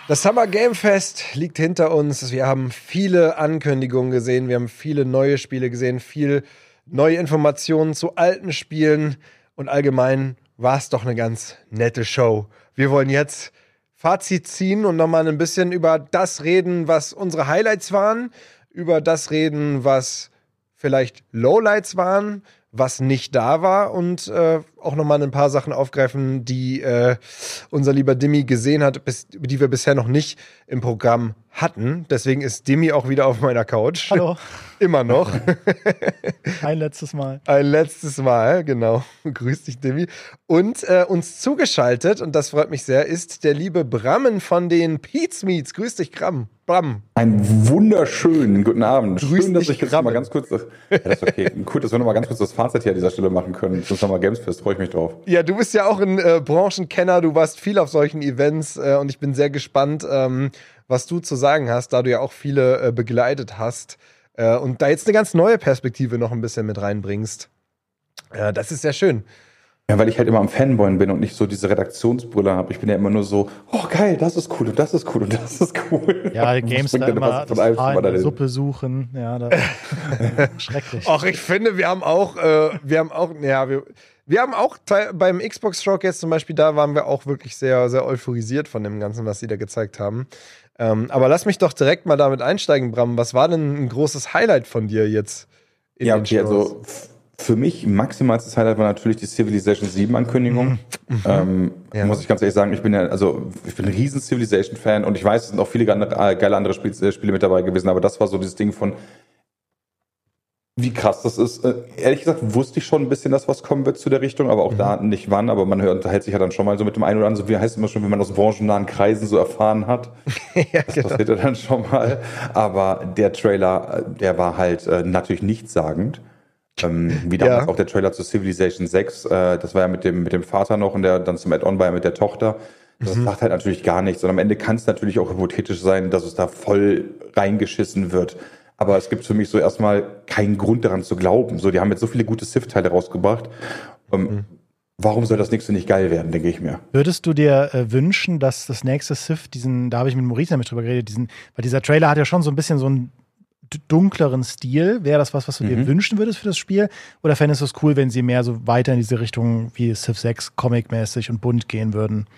Das Summer Game Fest liegt hinter uns. Wir haben viele Ankündigungen gesehen, wir haben viele neue Spiele gesehen, viel neue Informationen zu alten Spielen und allgemein war es doch eine ganz nette Show. Wir wollen jetzt Fazit ziehen und nochmal ein bisschen über das reden, was unsere Highlights waren, über das reden, was vielleicht Lowlights waren, was nicht da war und auch nochmal ein paar Sachen aufgreifen, die unser lieber Dimmi gesehen hat, die wir bisher noch nicht im Programm hatten. Deswegen ist Dimmi auch wieder auf meiner Couch. Hallo. Immer noch. Ein letztes Mal. Ein letztes Mal, genau. Grüß dich, Dimmi. Und uns zugeschaltet, und das freut mich sehr, ist der liebe Brammen von den Pete's Meats. Grüß dich, Bram. Einen wunderschönen guten Abend. Grüß Schön, dass dich, ich jetzt mal ganz kurz, das ist okay. Cool, dass wir noch mal ganz kurz das Fazit hier an dieser Stelle machen können. Das Summer Games Fest, freue ich mich drauf. Ja, du bist ja auch ein Branchenkenner, du warst viel auf solchen Events und ich bin sehr gespannt, was du zu sagen hast, da du ja auch viele begleitet hast und da jetzt eine ganz neue Perspektive noch ein bisschen mit reinbringst. Das ist sehr schön. Ja, weil ich halt immer am Fanboyen bin und nicht so diese Redaktionsbrille habe. Ich bin ja immer nur so, oh geil, das ist cool und das ist cool und das ist cool. Ja, Games da immer das Haar in der Suppe suchen. Ja, das schrecklich. Ach, ich finde, wir haben auch beim Xbox Showcase zum Beispiel, da waren wir auch wirklich sehr, sehr euphorisiert von dem Ganzen, was sie da gezeigt haben. Aber lass mich doch direkt mal damit einsteigen, Bram. Was war denn ein großes Highlight von dir jetzt in den Shows? Also für mich maximalstes Highlight war natürlich die Civilization 7 Ankündigung. Muss ich ganz ehrlich sagen, ich bin ein riesen Civilization-Fan und ich weiß, es sind auch viele geile andere Spiele mit dabei gewesen, aber das war so dieses Ding von wie krass das ist. Ehrlich gesagt wusste ich schon ein bisschen, dass was kommen wird zu der Richtung, aber auch da nicht wann, aber man unterhält sich ja dann schon mal so mit dem einen oder anderen, so wie heißt es immer schon, wenn man aus branchennahen Kreisen so erfahren hat. Ja, das passiert ja dann schon mal. Aber der Trailer, der war halt natürlich nichtssagend. Wie damals auch der Trailer zu Civilization 6, das war ja mit dem Vater noch und der dann zum Add-on war ja mit der Tochter. Das sagt halt natürlich gar nichts. Und am Ende kann es natürlich auch hypothetisch sein, dass es da voll reingeschissen wird. Aber es gibt für mich so erstmal keinen Grund daran zu glauben. So, die haben jetzt so viele gute Civ-Teile rausgebracht. Warum soll das nächste nicht geil werden, denke ich mir. Würdest du dir wünschen, dass das nächste Civ, da habe ich mit Maurice nämlich drüber geredet, weil dieser Trailer hat ja schon so ein bisschen so einen dunkleren Stil. Wäre das was du dir wünschen würdest für das Spiel? Oder fändest du es cool, wenn sie mehr so weiter in diese Richtung wie Civ 6 comic-mäßig und bunt gehen würden?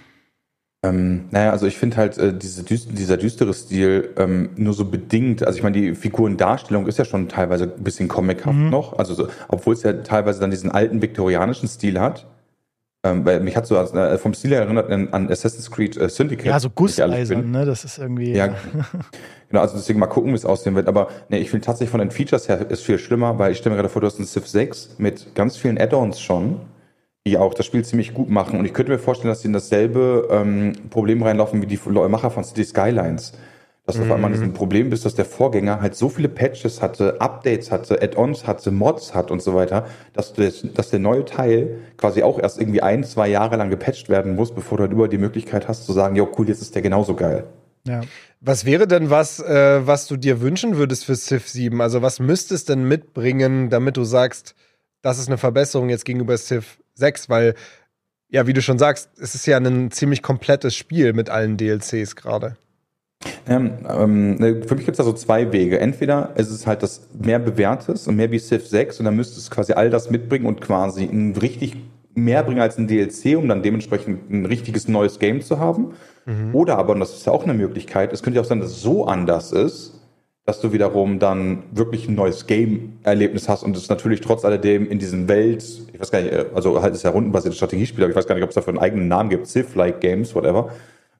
Also ich finde halt dieser düstere Stil nur so bedingt, also ich meine, die Figurendarstellung ist ja schon teilweise ein bisschen comichaft noch, also so, obwohl es ja teilweise dann diesen alten viktorianischen Stil hat. Weil mich hat so vom Stil her erinnert an Assassin's Creed Syndicate. Ja, so Gusseisern, ne? Das ist irgendwie. Ja, genau, also deswegen mal gucken, wie es aussehen wird. Aber ich finde tatsächlich von den Features her ist viel schlimmer, weil ich stelle mir gerade vor, du hast ein Civ 6 mit ganz vielen Add-ons schon, die auch das Spiel ziemlich gut machen. Und ich könnte mir vorstellen, dass sie in dasselbe Problem reinlaufen wie die Macher von City Skylines. Dass du auf einmal ein Problem bist, dass der Vorgänger halt so viele Patches hatte, Updates hatte, Add-ons hatte, Mods hat und so weiter, dass der neue Teil quasi auch erst irgendwie 1-2 Jahre lang gepatcht werden muss, bevor du halt über die Möglichkeit hast zu sagen, ja cool, jetzt ist der genauso geil. Ja. Was wäre denn was du dir wünschen würdest für Civ 7? Also was müsste es denn mitbringen, damit du sagst, das ist eine Verbesserung jetzt gegenüber Civ 6? Weil, ja, wie du schon sagst, es ist ja ein ziemlich komplettes Spiel mit allen DLCs gerade. Für mich gibt es da so zwei Wege. Entweder es ist halt das mehr Bewährtes und mehr wie Civ 6 und dann müsste es quasi all das mitbringen und quasi ein richtig mehr bringen als ein DLC, um dann dementsprechend ein richtiges neues Game zu haben. Oder aber, und das ist ja auch eine Möglichkeit, es könnte ja auch sein, dass es so anders ist, dass du wiederum dann wirklich ein neues Game-Erlebnis hast und es natürlich trotz alledem in diesen Welt, ich weiß gar nicht, also halt ist ja rundenbasiertes Strategiespiel, aber ich weiß gar nicht, ob es dafür einen eigenen Namen gibt, Civ-like Games, whatever.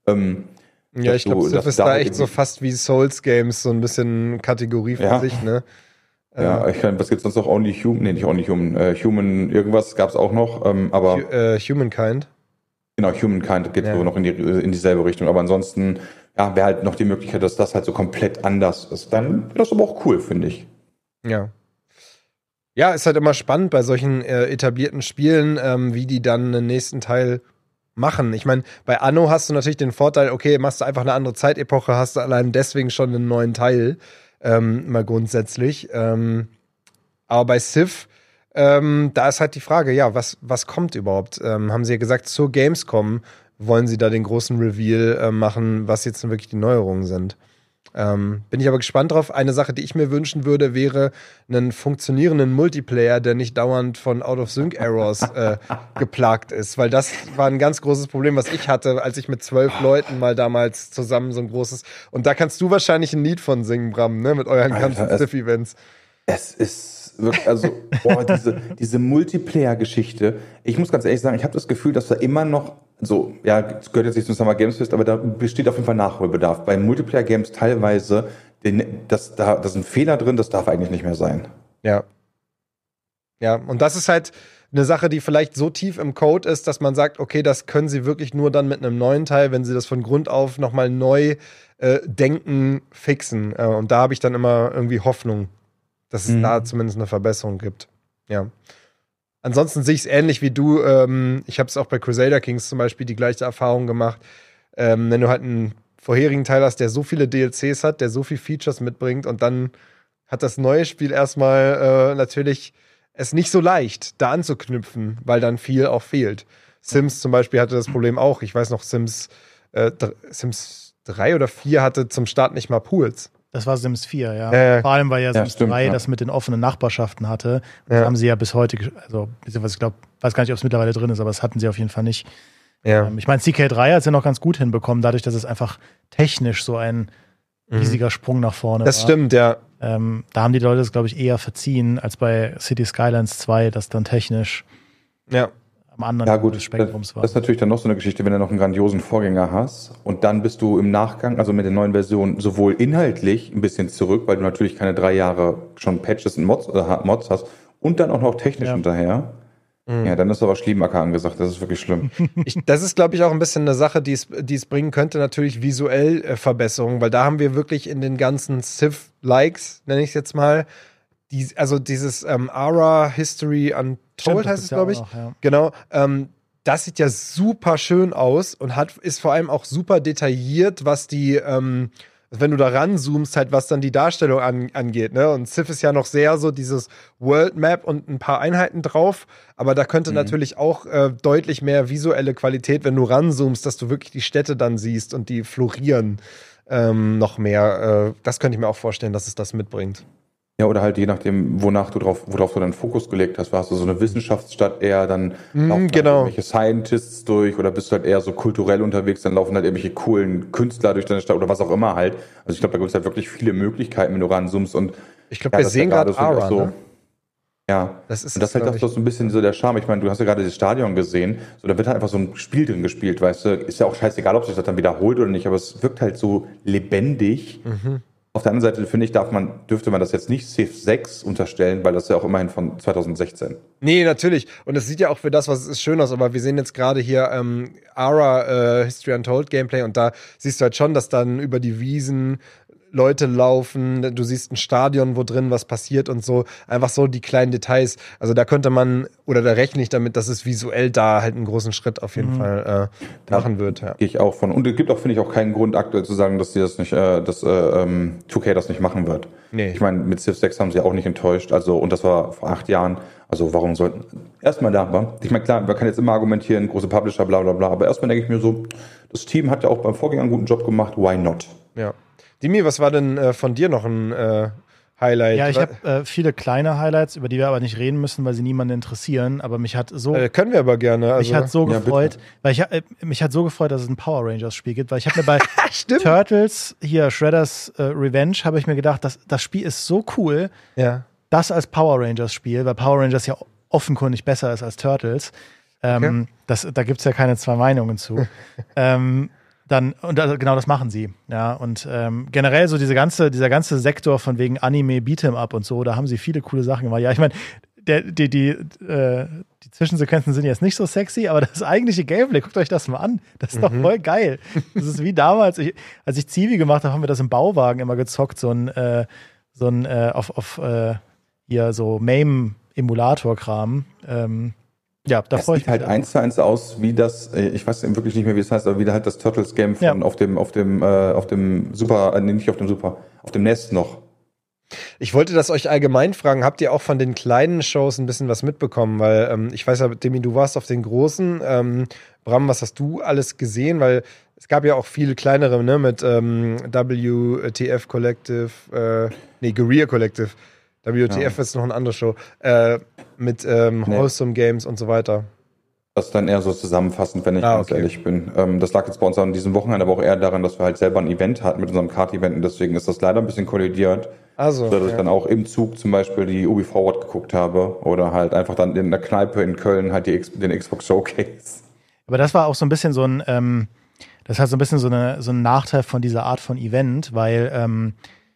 Ja, ich glaube, Civ ist da echt so fast wie Souls-Games, so ein bisschen Kategorie für sich, ne? Ja, was gibt's sonst noch? Only Human? Nee, nicht Only Human. Human irgendwas gab's auch noch, aber Humankind. Genau, Humankind geht so noch in dieselbe Richtung, aber ansonsten wäre halt noch die Möglichkeit, dass das halt so komplett anders ist. Dann wäre das aber auch cool, finde ich. Ja. Ja, ist halt immer spannend bei solchen etablierten Spielen, wie die dann den nächsten Teil machen. Ich meine, bei Anno hast du natürlich den Vorteil, okay, machst du einfach eine andere Zeitepoche, hast du allein deswegen schon einen neuen Teil, mal grundsätzlich. Aber bei Civ, da ist halt die Frage, ja, was kommt überhaupt? Haben sie ja gesagt, zur Gamescom wollen sie da den großen Reveal machen, was jetzt wirklich die Neuerungen sind. Bin ich aber gespannt drauf. Eine Sache, die ich mir wünschen würde, wäre einen funktionierenden Multiplayer, der nicht dauernd von Out-of-Sync-Errors geplagt ist. Weil das war ein ganz großes Problem, was ich hatte, als ich mit 12 Leuten mal damals zusammen so ein großes... Und da kannst du wahrscheinlich ein Lied von singen, Bram, ne? Mit euren ganzen Civ-Events. Es ist wirklich, also, diese Multiplayer-Geschichte. Ich muss ganz ehrlich sagen, ich habe das Gefühl, dass da immer noch so, ja, das gehört jetzt nicht zum Summer Games Fest, aber da besteht auf jeden Fall Nachholbedarf. Bei Multiplayer-Games teilweise, da sind Fehler drin, das darf eigentlich nicht mehr sein. Ja. Ja, und das ist halt eine Sache, die vielleicht so tief im Code ist, dass man sagt, okay, das können sie wirklich nur dann mit einem neuen Teil, wenn sie das von Grund auf nochmal neu denken, fixen. Und da habe ich dann immer irgendwie Hoffnung, dass es da zumindest eine Verbesserung gibt. Ja. Ansonsten sehe ich es ähnlich wie du. Ich habe es auch bei Crusader Kings zum Beispiel die gleiche Erfahrung gemacht. Wenn du halt einen vorherigen Teil hast, der so viele DLCs hat, der so viele Features mitbringt und dann hat das neue Spiel erstmal natürlich es nicht so leicht, da anzuknüpfen, weil dann viel auch fehlt. Sims zum Beispiel hatte das Problem auch. Ich weiß noch, Sims 3 oder 4 hatte zum Start nicht mal Pools. Das war Sims 4, ja. Vor allem, weil Sims 3 das mit den offenen Nachbarschaften hatte. Das haben sie ja bis heute, also beziehungsweise ich glaube, weiß gar nicht, ob es mittlerweile drin ist, aber das hatten sie auf jeden Fall nicht. Ja. Ich meine, CK3 hat es ja noch ganz gut hinbekommen, dadurch, dass es einfach technisch so ein riesiger Sprung nach vorne war. Das stimmt, ja. Da haben die Leute das, glaube ich, eher verziehen, als bei City Skylines 2, das dann technisch am anderen Ende des Spektrums war. Das ist natürlich dann noch so eine Geschichte, wenn du noch einen grandiosen Vorgänger hast und dann bist du im Nachgang, also mit der neuen Version, sowohl inhaltlich ein bisschen zurück, weil du natürlich keine 3 Jahre schon Patches und Mods hast und dann auch noch technisch hinterher. Ja, dann ist aber Schliebenmacker angesagt, das ist wirklich schlimm. Das ist, glaube ich, auch ein bisschen eine Sache, die es bringen könnte, natürlich visuell Verbesserungen, weil da haben wir wirklich in den ganzen Civ-Likes, nenne ich es jetzt mal, also dieses Ara History Untold heißt es, glaube ich. Auch, ja. Genau. Das sieht ja super schön aus und ist vor allem auch super detailliert, was die wenn du da ranzoomst, halt, was dann die Darstellung angeht, ne? Und Civ ist ja noch sehr so dieses World Map und ein paar Einheiten drauf, aber da könnte natürlich auch deutlich mehr visuelle Qualität, wenn du ranzoomst, dass du wirklich die Städte dann siehst und die florieren noch mehr. Das könnte ich mir auch vorstellen, dass es das mitbringt. Ja, oder halt je nachdem, worauf du dann Fokus gelegt hast. Warst du so eine Wissenschaftsstadt eher, dann laufen irgendwelche Scientists durch oder bist du halt eher so kulturell unterwegs, dann laufen halt irgendwelche coolen Künstler durch deine Stadt oder was auch immer halt. Also ich glaube, da gibt es halt wirklich viele Möglichkeiten, wenn du ranzoomst und ich glaube, wir sehen gerade Ara, so, ne? Ja, das ist halt auch so ein bisschen so der Charme. Ich meine, du hast ja gerade das Stadion gesehen, so da wird halt einfach so ein Spiel drin gespielt, weißt du. Ist ja auch scheißegal, ob sich das dann wiederholt oder nicht, aber es wirkt halt so lebendig. Auf der anderen Seite, finde ich, dürfte man das jetzt nicht Civ 6 unterstellen, weil das ist ja auch immerhin von 2016. Nee, natürlich. Und es sieht ja auch für das, was es ist, schön aus. Aber wir sehen jetzt gerade hier Ara History Untold Gameplay und da siehst du halt schon, dass dann über die Wiesen Leute laufen, du siehst ein Stadion, wo drin was passiert und so. Einfach so die kleinen Details. Also da könnte man, oder da rechne ich damit, dass es visuell da halt einen großen Schritt auf jeden Fall machen wird. Ja. Gehe ich auch von. Und es gibt auch, finde ich, auch keinen Grund aktuell zu sagen, dass die das nicht, dass 2K das nicht machen wird. Nee. Ich meine, mit Civ 6 haben sie auch nicht enttäuscht. Also, und das war vor 8 Jahren. Also warum sollten. Erstmal da, wa? Ich meine, klar, man kann jetzt immer argumentieren, große Publisher, bla bla bla. Aber erstmal denke ich mir so, das Team hat ja auch beim Vorgänger einen guten Job gemacht, why not? Ja. Dimi, was war denn von dir noch ein Highlight? Ja, ich habe viele kleine Highlights, über die wir aber nicht reden müssen, weil sie niemanden interessieren. Aber mich hat so können wir aber gerne. Also, mich hat so gefreut, weil mich hat so gefreut, dass es ein Power Rangers Spiel gibt, weil ich habe mir bei Turtles hier Shredder's Revenge habe ich mir gedacht, das Spiel ist so cool, das als Power Rangers Spiel, weil Power Rangers ja offenkundig besser ist als Turtles. Da gibt's ja keine zwei Meinungen zu. Genau das machen sie. Ja, und generell so dieser ganze Sektor von wegen Anime, Beat'em Up und so, da haben sie viele coole Sachen gemacht. Ja, ich meine, die Zwischensequenzen sind jetzt nicht so sexy, aber das eigentliche Gameplay, guckt euch das mal an. Das ist doch voll geil. Das ist wie damals, als ich Zivi gemacht habe, haben wir das im Bauwagen immer gezockt, so ein hier so MAME-Emulator-Kram. Ja, da freue ich mich. Sieht halt 1:1 aus, wie das, ich weiß wirklich nicht mehr, wie es heißt, aber wie halt das Turtles-Game von auf dem Super, nicht auf dem Super, auf dem NES noch. Ich wollte das euch allgemein fragen, habt ihr auch von den kleinen Shows ein bisschen was mitbekommen? Weil ich weiß ja, Demi, du warst auf den großen. Bram, was hast du alles gesehen? Weil es gab ja auch viele kleinere, ne, mit WTF Collective, Guerilla Collective. WTF ist noch eine andere Show. Mit Wholesome Games und so weiter. Das ist dann eher so zusammenfassend, wenn ich ganz ehrlich bin. Das lag jetzt bei uns an diesem Wochenende aber auch eher daran, dass wir halt selber ein Event hatten mit unserem Kart-Event und deswegen ist das leider ein bisschen kollidiert. Also, dass ich dann auch im Zug zum Beispiel die Ubi Forward geguckt habe oder halt einfach dann in der Kneipe in Köln halt den Xbox Showcase. Aber das war auch so ein bisschen so ein, das hat so ein bisschen so ein Nachteil von dieser Art von Event, weil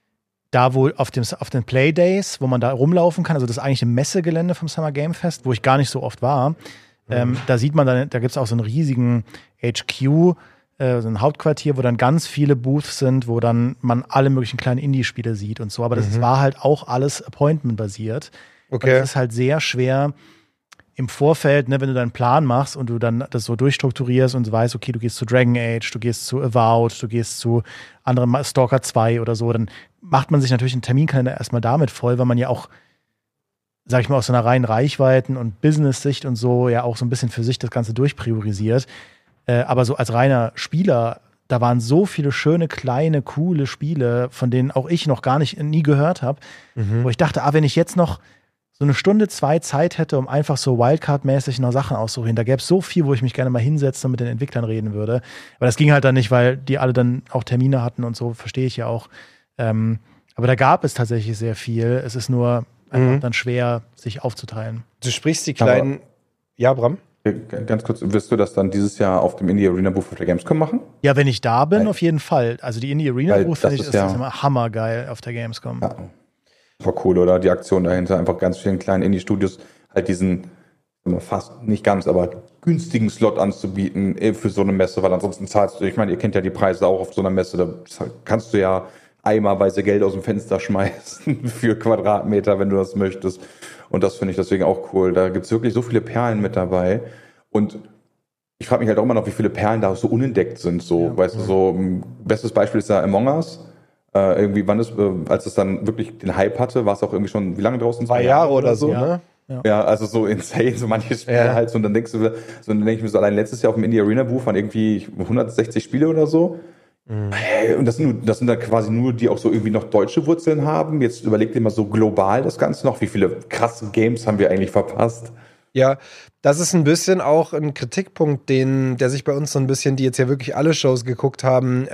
da wohl auf den Playdays, wo man da rumlaufen kann, also das eigentliche Messegelände vom Summer Game Fest, wo ich gar nicht so oft war, da sieht man dann, da gibt es auch so einen riesigen HQ, so ein Hauptquartier, wo dann ganz viele Booths sind, wo dann man alle möglichen kleinen Indie-Spiele sieht und so. Aber das war halt auch alles Appointment-basiert. Okay. Das ist halt sehr schwer im Vorfeld, ne, wenn du deinen Plan machst und du dann das so durchstrukturierst und weißt, okay, du gehst zu Dragon Age, du gehst zu Avowed, du gehst zu anderen Stalker 2 oder so, dann macht man sich natürlich einen Terminkalender erstmal damit voll, weil man ja auch, sag ich mal, aus so einer reinen Reichweiten- und Business-Sicht und so ja auch so ein bisschen für sich das Ganze durchpriorisiert. Aber so als reiner Spieler, da waren so viele schöne, kleine, coole Spiele, von denen auch ich noch nie gehört habe, wo ich dachte, wenn ich jetzt noch so eine Stunde, 2 Zeit hätte, um einfach so Wildcard-mäßig noch Sachen auszuholen. Da gäbe es so viel, wo ich mich gerne mal hinsetze und mit den Entwicklern reden würde. Aber das ging halt dann nicht, weil die alle dann auch Termine hatten und so, verstehe ich ja auch. Aber da gab es tatsächlich sehr viel. Es ist nur einfach dann schwer, sich aufzuteilen. Du sprichst die kleinen... Ja, Bram? Ganz kurz, wirst du das dann dieses Jahr auf dem Indie Arena Booth auf der Gamescom machen? Ja, wenn ich da bin, auf jeden Fall. Also die Indie Arena Booth finde ich, ist immer hammergeil auf der Gamescom. Ja. War cool, oder? Die Aktion dahinter, einfach ganz vielen kleinen Indie-Studios halt diesen, fast nicht ganz, aber günstigen Slot anzubieten für so eine Messe, weil ansonsten zahlst du, ich meine, ihr kennt ja die Preise auch auf so einer Messe, da kannst du ja eimerweise Geld aus dem Fenster schmeißen für Quadratmeter, wenn du das möchtest. Und das finde ich deswegen auch cool. Da gibt es wirklich so viele Perlen mit dabei. Und ich frage mich halt auch immer noch, wie viele Perlen da so unentdeckt sind. So, weißt du, so ein bestes Beispiel ist ja Among Us. Irgendwie, als es dann wirklich den Hype hatte, war es auch irgendwie schon, wie lange draußen? 2 Jahre oder so, ne? Ja, also so insane, so manche Spiele halt. So, und dann denke ich mir so, allein letztes Jahr auf dem Indie Arena Booth waren irgendwie 160 Spiele oder so. Und das sind dann quasi nur, die auch so irgendwie noch deutsche Wurzeln haben. Jetzt überleg dir mal so global das Ganze noch. Wie viele krasse Games haben wir eigentlich verpasst? Ja, das ist ein bisschen auch ein Kritikpunkt, der sich bei uns so ein bisschen, die jetzt ja wirklich alle Shows geguckt haben,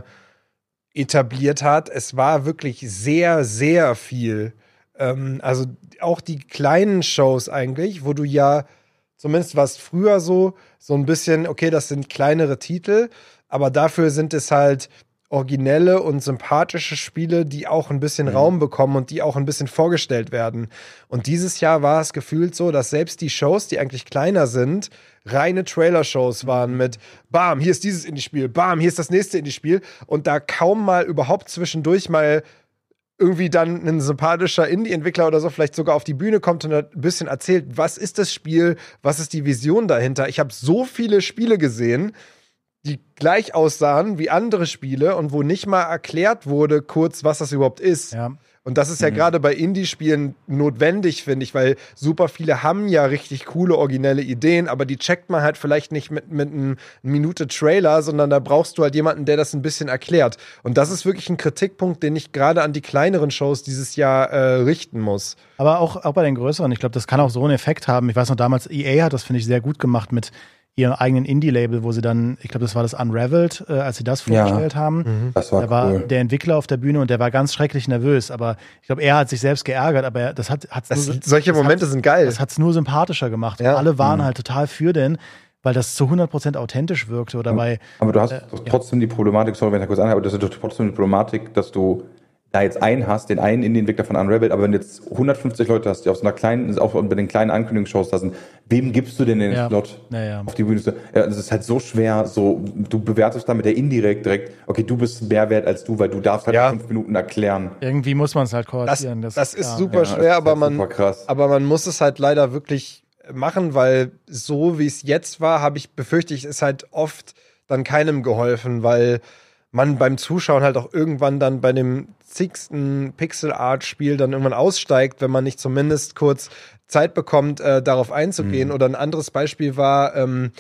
etabliert hat. Es war wirklich sehr, sehr viel. Also auch die kleinen Shows eigentlich, wo du ja, zumindest war es früher so ein bisschen, okay, das sind kleinere Titel, aber dafür sind es halt originelle und sympathische Spiele, die auch ein bisschen Raum bekommen und die auch ein bisschen vorgestellt werden. Und dieses Jahr war es gefühlt so, dass selbst die Shows, die eigentlich kleiner sind, reine Trailer-Shows waren mit bam, hier ist dieses Indie-Spiel, bam, hier ist das nächste Indie-Spiel und da kaum mal überhaupt zwischendurch mal irgendwie dann ein sympathischer Indie-Entwickler oder so vielleicht sogar auf die Bühne kommt und ein bisschen erzählt, was ist das Spiel, was ist die Vision dahinter. Ich habe so viele Spiele gesehen, die gleich aussahen wie andere Spiele und wo nicht mal erklärt wurde kurz, was das überhaupt ist. Ja. Und das ist ja gerade bei Indie-Spielen notwendig, finde ich, weil super viele haben ja richtig coole, originelle Ideen, aber die checkt man halt vielleicht nicht mit einem Minute Trailer, sondern da brauchst du halt jemanden, der das ein bisschen erklärt. Und das ist wirklich ein Kritikpunkt, den ich gerade an die kleineren Shows dieses Jahr richten muss. Aber auch bei den größeren, ich glaube, das kann auch so einen Effekt haben. Ich weiß noch, damals EA hat das, finde ich, sehr gut gemacht mit ihrem eigenen Indie-Label, wo sie dann, ich glaube, das war das Unraveled, als sie das vorgestellt haben. Das war da war cool. der Entwickler auf der Bühne und der war ganz schrecklich nervös, aber ich glaube, er hat sich selbst geärgert, aber solche Momente sind geil. Das hat es nur sympathischer gemacht. Ja. Und alle waren halt total für den, weil das zu 100% authentisch wirkte. Oder aber du hast trotzdem die Problematik, sorry, wenn ich kurz anhabe, aber das ist trotzdem die Problematik, dass du da jetzt einen hast, den einen Indie-Entwickler von Unraveled, aber wenn du jetzt 150 Leute hast, die auf so einer kleinen, auch bei den kleinen Ankündigungsshows da sind, wem gibst du denn den Slot auf die Bühne? Ja, das ist halt so schwer, so, du bewertest damit der indirekt direkt, okay, du bist mehr wert als du, weil du darfst halt 5 Minuten erklären. Irgendwie muss man es halt koordinieren. Das ist super schwer, aber man muss es halt leider wirklich machen, weil so wie es jetzt war, befürchte ich, ist halt oft dann keinem geholfen, weil man beim Zuschauen halt auch irgendwann dann bei dem zigsten Pixel-Art-Spiel dann irgendwann aussteigt, wenn man nicht zumindest kurz Zeit bekommt, darauf einzugehen. Oder ein anderes Beispiel war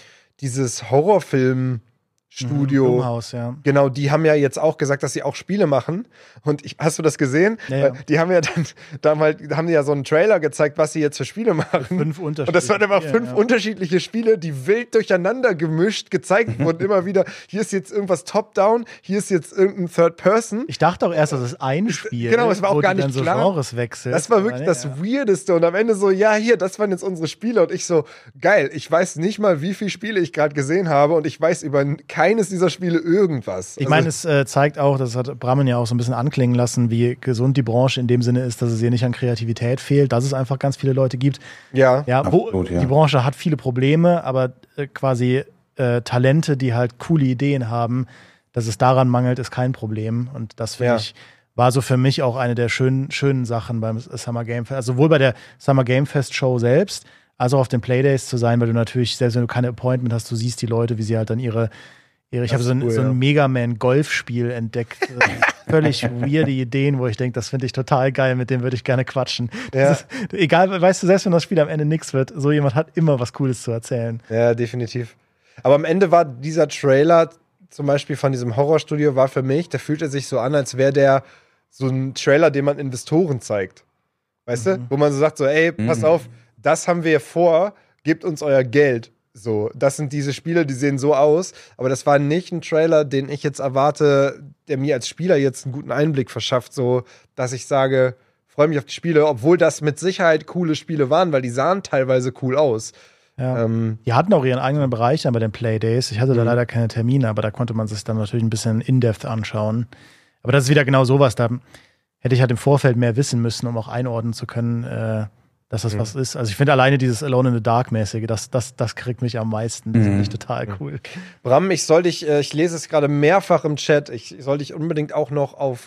dieses Horrorfilm Studio. Blumhaus, ja. Genau, die haben ja jetzt auch gesagt, dass sie auch Spiele machen. Und hast du das gesehen? Ja. Die haben ja dann haben die ja so einen Trailer gezeigt, was sie jetzt für Spiele machen. 5 unterschiedliche. Und das waren einfach 5 unterschiedliche Spiele, die wild durcheinander gemischt gezeigt wurden. Immer wieder, hier ist jetzt irgendwas Top-Down, hier ist jetzt irgendein Third-Person. Ich dachte auch erst, das ist ein Spiel. Genau, es war auch gar nicht so klar. Genres wechselt. Das war wirklich das Weirdeste. Und am Ende so, ja, hier, das waren jetzt unsere Spiele. Und ich so, geil, ich weiß nicht mal, wie viele Spiele ich gerade gesehen habe. Und ich weiß über keines dieser Spiele irgendwas. Ich meine, es zeigt auch, das hat Brammen ja auch so ein bisschen anklingen lassen, wie gesund die Branche in dem Sinne ist, dass es ihr nicht an Kreativität fehlt, dass es einfach ganz viele Leute gibt. Ja, absolut, die Branche hat viele Probleme, aber quasi Talente, die halt coole Ideen haben, dass es daran mangelt, ist kein Problem. Und das, finde ich, war so für mich auch eine der schönen Sachen beim Summer Game Fest. Also sowohl bei der Summer Game Fest Show selbst, als auch auf den Playdays zu sein, weil du natürlich, selbst wenn du keine Appointment hast, du siehst die Leute, wie sie halt dann ich habe so ein Mega Man Golfspiel entdeckt. Völlig weirde Ideen, wo ich denke, das finde ich total geil, mit dem würde ich gerne quatschen. Ja. Egal, weißt du, selbst wenn das Spiel am Ende nichts wird, so jemand hat immer was Cooles zu erzählen. Ja, definitiv. Aber am Ende war dieser Trailer zum Beispiel von diesem Horrorstudio war für mich, der fühlte sich so an, als wäre der so ein Trailer, den man Investoren zeigt. Weißt du? Wo man so sagt so, ey, pass auf, das haben wir vor, gebt uns euer Geld. So, das sind diese Spiele, die sehen so aus, aber das war nicht ein Trailer, den ich jetzt erwarte, der mir als Spieler jetzt einen guten Einblick verschafft, so, dass ich sage, freue mich auf die Spiele, obwohl das mit Sicherheit coole Spiele waren, weil die sahen teilweise cool aus. Ja. Die hatten auch ihren eigenen Bereich dann bei den Playdays. Ich hatte da leider keine Termine, aber da konnte man sich dann natürlich ein bisschen in-depth anschauen. Aber das ist wieder genau sowas, da hätte ich halt im Vorfeld mehr wissen müssen, um auch einordnen zu können, dass das was ist. Also ich finde alleine dieses Alone in the Dark-mäßige, das kriegt mich am meisten. Das finde ich total cool. Bram, ich lese es gerade mehrfach im Chat, ich soll dich unbedingt auch noch auf,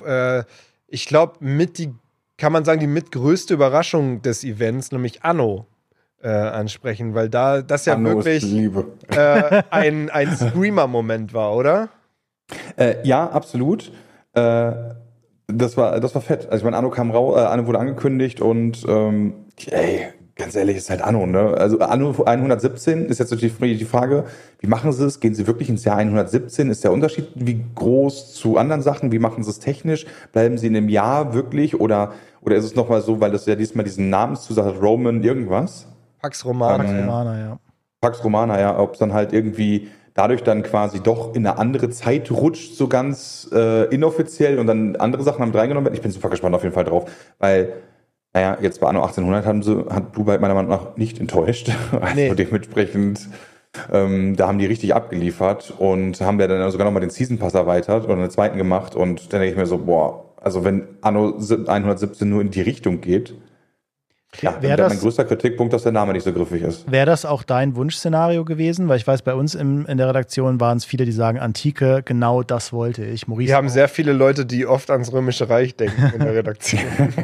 ich glaube, kann man sagen, die mitgrößte Überraschung des Events, nämlich Anno, ansprechen, weil das ja Anno wirklich ein Screamer-Moment war, oder? Ja, absolut. Das war fett. Also ich meine, Anno kam raus, Anno wurde angekündigt und ganz ehrlich, ist halt Anno, ne? Also Anno 117 ist jetzt natürlich die Frage, wie machen sie es? Gehen sie wirklich ins Jahr 117? Ist der Unterschied wie groß zu anderen Sachen? Wie machen sie es technisch? Bleiben sie in einem Jahr wirklich? Oder ist es nochmal so, weil das ja diesmal diesen Namenszusatz hat, Roman irgendwas? Pax Romana. Pax Romana, ja. Ob es dann halt irgendwie dadurch dann quasi doch in eine andere Zeit rutscht, so ganz inoffiziell und dann andere Sachen damit reingenommen werden. Ich bin super gespannt auf jeden Fall drauf, weil jetzt bei Anno 1800 hat Blue Byte meiner Meinung nach nicht enttäuscht. Also dementsprechend, da haben die richtig abgeliefert und haben ja dann sogar nochmal den Season Pass erweitert oder einen zweiten gemacht und dann denke ich mir so, also wenn Anno 117 nur in die Richtung geht, dann wäre mein größter Kritikpunkt, dass der Name nicht so griffig ist. Wäre das auch dein Wunschszenario gewesen? Weil ich weiß, bei uns in der Redaktion waren es viele, die sagen, Antike, genau das wollte ich. Maurice, wir haben sehr viele Leute, die oft ans Römische Reich denken in der Redaktion.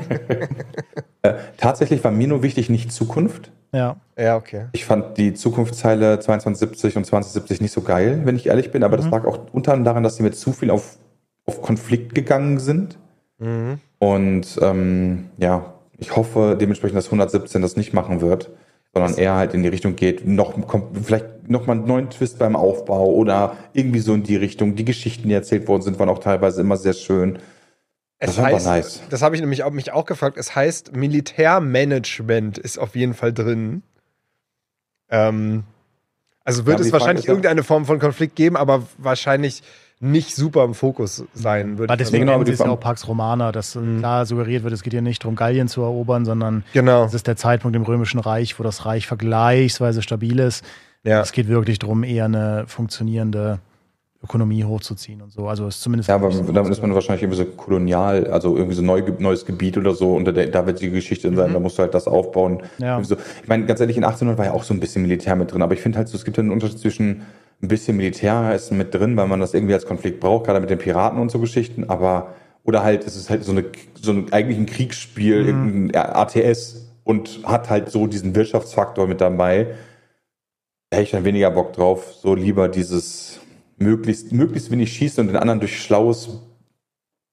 Tatsächlich war mir nur wichtig, nicht Zukunft. Ja, okay. Ich fand die Zukunftszeile 2270 und 2070 nicht so geil, wenn ich ehrlich bin, aber das lag auch unter anderem daran, dass sie mit zu viel auf Konflikt gegangen sind. Und ich hoffe dementsprechend, dass 117 das nicht machen wird, sondern eher halt in die Richtung geht, vielleicht nochmal einen neuen Twist beim Aufbau oder irgendwie so in die Richtung. Die Geschichten, die erzählt worden sind, waren auch teilweise immer sehr schön. Das heißt, nice. Das habe ich mich auch gefragt, es heißt, Militärmanagement ist auf jeden Fall drin. Also wird es wahrscheinlich irgendeine Form von Konflikt geben, aber wahrscheinlich nicht super im Fokus sein würde. Deswegen ist ja auch Pax Romana, dass klar suggeriert wird, es geht ja nicht darum, Gallien zu erobern, sondern es ist der Zeitpunkt im Römischen Reich, wo das Reich vergleichsweise stabil ist. Ja. Es geht wirklich darum, eher eine funktionierende Ökonomie hochzuziehen und so. Also ist zumindest. Ja, aber dann ist man wahrscheinlich irgendwie so kolonial, also irgendwie so neues Gebiet oder so, und da wird die Geschichte sein, da musst du halt das aufbauen. Ja. So. Ich meine, ganz ehrlich, in 1800 war ja auch so ein bisschen Militär mit drin, aber ich finde halt so, es gibt halt einen Unterschied zwischen ein bisschen Militär ist mit drin, weil man das irgendwie als Konflikt braucht, gerade mit den Piraten und so Geschichten, oder halt, es ist halt so eigentlich ein Kriegsspiel, irgendein ATS und hat halt so diesen Wirtschaftsfaktor mit dabei. Da hätte ich dann weniger Bock drauf, so lieber dieses möglichst wenig schießen und den anderen durch schlaues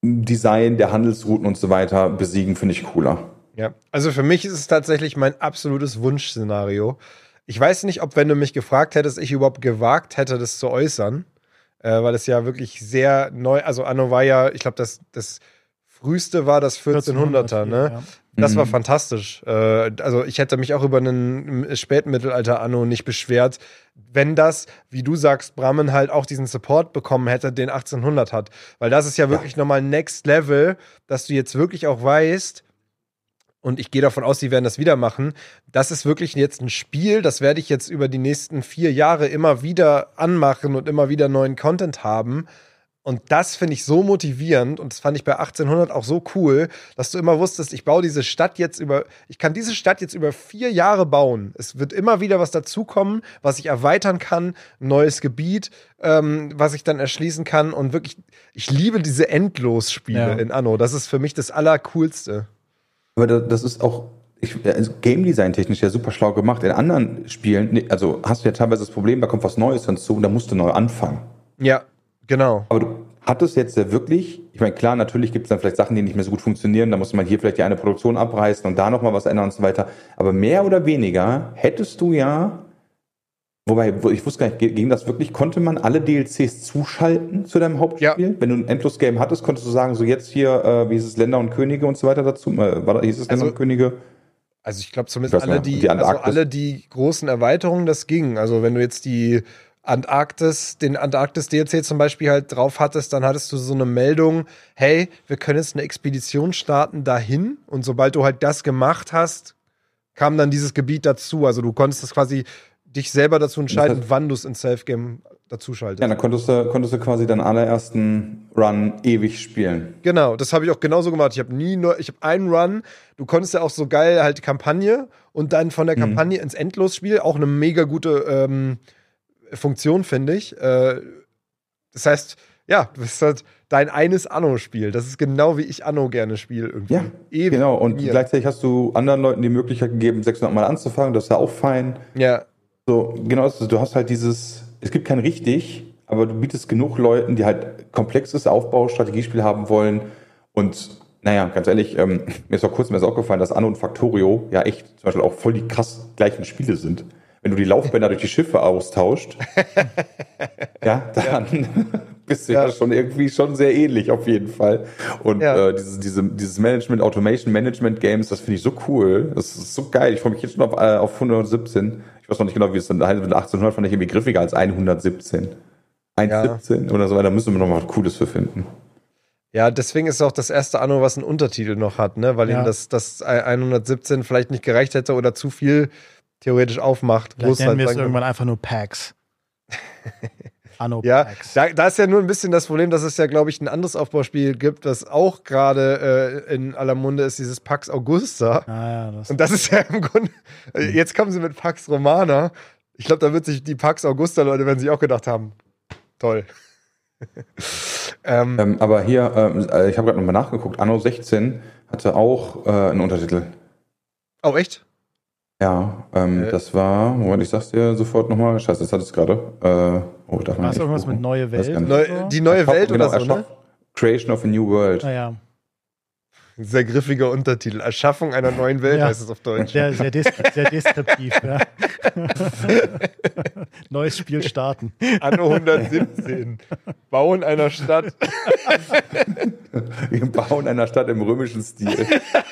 Design der Handelsrouten und so weiter besiegen, finde ich cooler. Ja, also für mich ist es tatsächlich mein absolutes Wunschszenario. Ich weiß nicht, ob, wenn du mich gefragt hättest, ich überhaupt gewagt hätte, das zu äußern, weil es ja wirklich sehr neu, also Anno war ja, ich glaube, das früheste war das 1400er, ne? Ja. Das war fantastisch. Also ich hätte mich auch über einen Spätmittelalter Anno nicht beschwert, wenn das, wie du sagst, Brammen halt auch diesen Support bekommen hätte, den 1800 hat. Weil das ist ja wirklich nochmal Next Level, dass du jetzt wirklich auch weißt, und ich gehe davon aus, sie werden das wieder machen. Das ist wirklich jetzt ein Spiel, das werde ich jetzt über die nächsten 4 Jahre immer wieder anmachen und immer wieder neuen Content haben. Und das finde ich so motivierend und das fand ich bei 1800 auch so cool, dass du immer wusstest, ich kann diese Stadt jetzt über 4 Jahre bauen. Es wird immer wieder was dazukommen, was ich erweitern kann, ein neues Gebiet, was ich dann erschließen kann. Und wirklich, ich liebe diese Endlosspiele in Anno. Das ist für mich das Allercoolste. Aber das ist auch also Game Design technisch ja super schlau gemacht. In anderen Spielen, also hast du ja teilweise das Problem, da kommt was Neues hinzu und da musst du neu anfangen. Ja, genau. Aber du hattest jetzt ja wirklich, ich meine, klar, natürlich gibt es dann vielleicht Sachen, die nicht mehr so gut funktionieren, da muss man hier vielleicht die eine Produktion abreißen und da nochmal was ändern und so weiter. Aber mehr oder weniger hättest du ja, wobei, ich wusste gar nicht, ging das wirklich, konnte man alle DLCs zuschalten zu deinem Hauptspiel? Ja. Wenn du ein Endlos-Game hattest, konntest du sagen, so jetzt hier, wie hieß es, Länder und Könige und so weiter dazu? Hieß es Länder und Könige? Also ich glaube zumindest alle die großen Erweiterungen, das ging. Also wenn du jetzt den Antarktis-DLC zum Beispiel halt drauf hattest, dann hattest du so eine Meldung, hey, wir können jetzt eine Expedition starten dahin. Und sobald du halt das gemacht hast, kam dann dieses Gebiet dazu. Also du konntest das quasi dich selber dazu entscheiden, wann du es ins Self-Game dazu schaltest. Ja, dann konntest du quasi deinen allerersten Run ewig spielen. Genau, das habe ich auch genauso gemacht. Ich habe einen Run, du konntest ja auch so geil halt Kampagne und dann von der Kampagne ins Endlosspiel, auch eine mega gute Funktion, finde ich. Das heißt, ja, du bist halt dein eines Anno-Spiel. Das ist genau wie ich Anno gerne spiele irgendwie. Ja, genau. Und gleichzeitig hast du anderen Leuten die Möglichkeit gegeben, 600 Mal anzufangen. Das ist ja auch fein. Ja. So, genau, du hast halt es gibt kein richtig, aber du bietest genug Leuten, die halt komplexes Strategiespiel haben wollen. Und naja, ganz ehrlich, mir ist vor kurzem auch gefallen, dass Anno und Factorio ja echt zum Beispiel auch voll die krass gleichen Spiele sind. Wenn du die Laufbänder durch die Schiffe austauscht, dann bist du ja schon irgendwie schon sehr ähnlich auf jeden Fall. Und dieses Management, Automation, Management Games, das finde ich so cool. Das ist so geil. Ich freue mich jetzt schon auf 117. Ich weiß noch nicht genau, wie es dann heißt. 1800 fand ich irgendwie griffiger als 117. 117 oder so weiter. Da müssen wir noch mal was Cooles für finden. Ja, deswegen ist es auch das erste Anno, was einen Untertitel noch hat, ne? Weil ihm das 117 vielleicht nicht gereicht hätte oder zu viel theoretisch aufmacht. Vielleicht nennen wir es irgendwann einfach nur Packs. Anno Packs. Da ist ja nur ein bisschen das Problem, dass es ja, glaube ich, ein anderes Aufbauspiel gibt, das auch gerade in aller Munde ist, dieses Pax Augusta. Und das ist ja im Grunde, jetzt kommen sie mit Pax Romana. Ich glaube, da wird sich die Pax Augusta-Leute, werden sich auch gedacht haben, toll. Aber hier, ich habe gerade nochmal nachgeguckt, Anno 16 hatte auch einen Untertitel. Oh, echt? Ja, das war, Moment, ich sag's dir sofort nochmal. Scheiße, das hat es gerade. Darf man was irgendwas mit Neue Welt? Die Neue Welt oder so, ne? Creation of a New World. Ja. Sehr griffiger Untertitel. Erschaffung einer neuen Welt heißt es auf Deutsch. Sehr deskriptiv, ja. Neues Spiel starten. Anno 117. Bauen einer Stadt. Wir bauen einer Stadt im römischen Stil.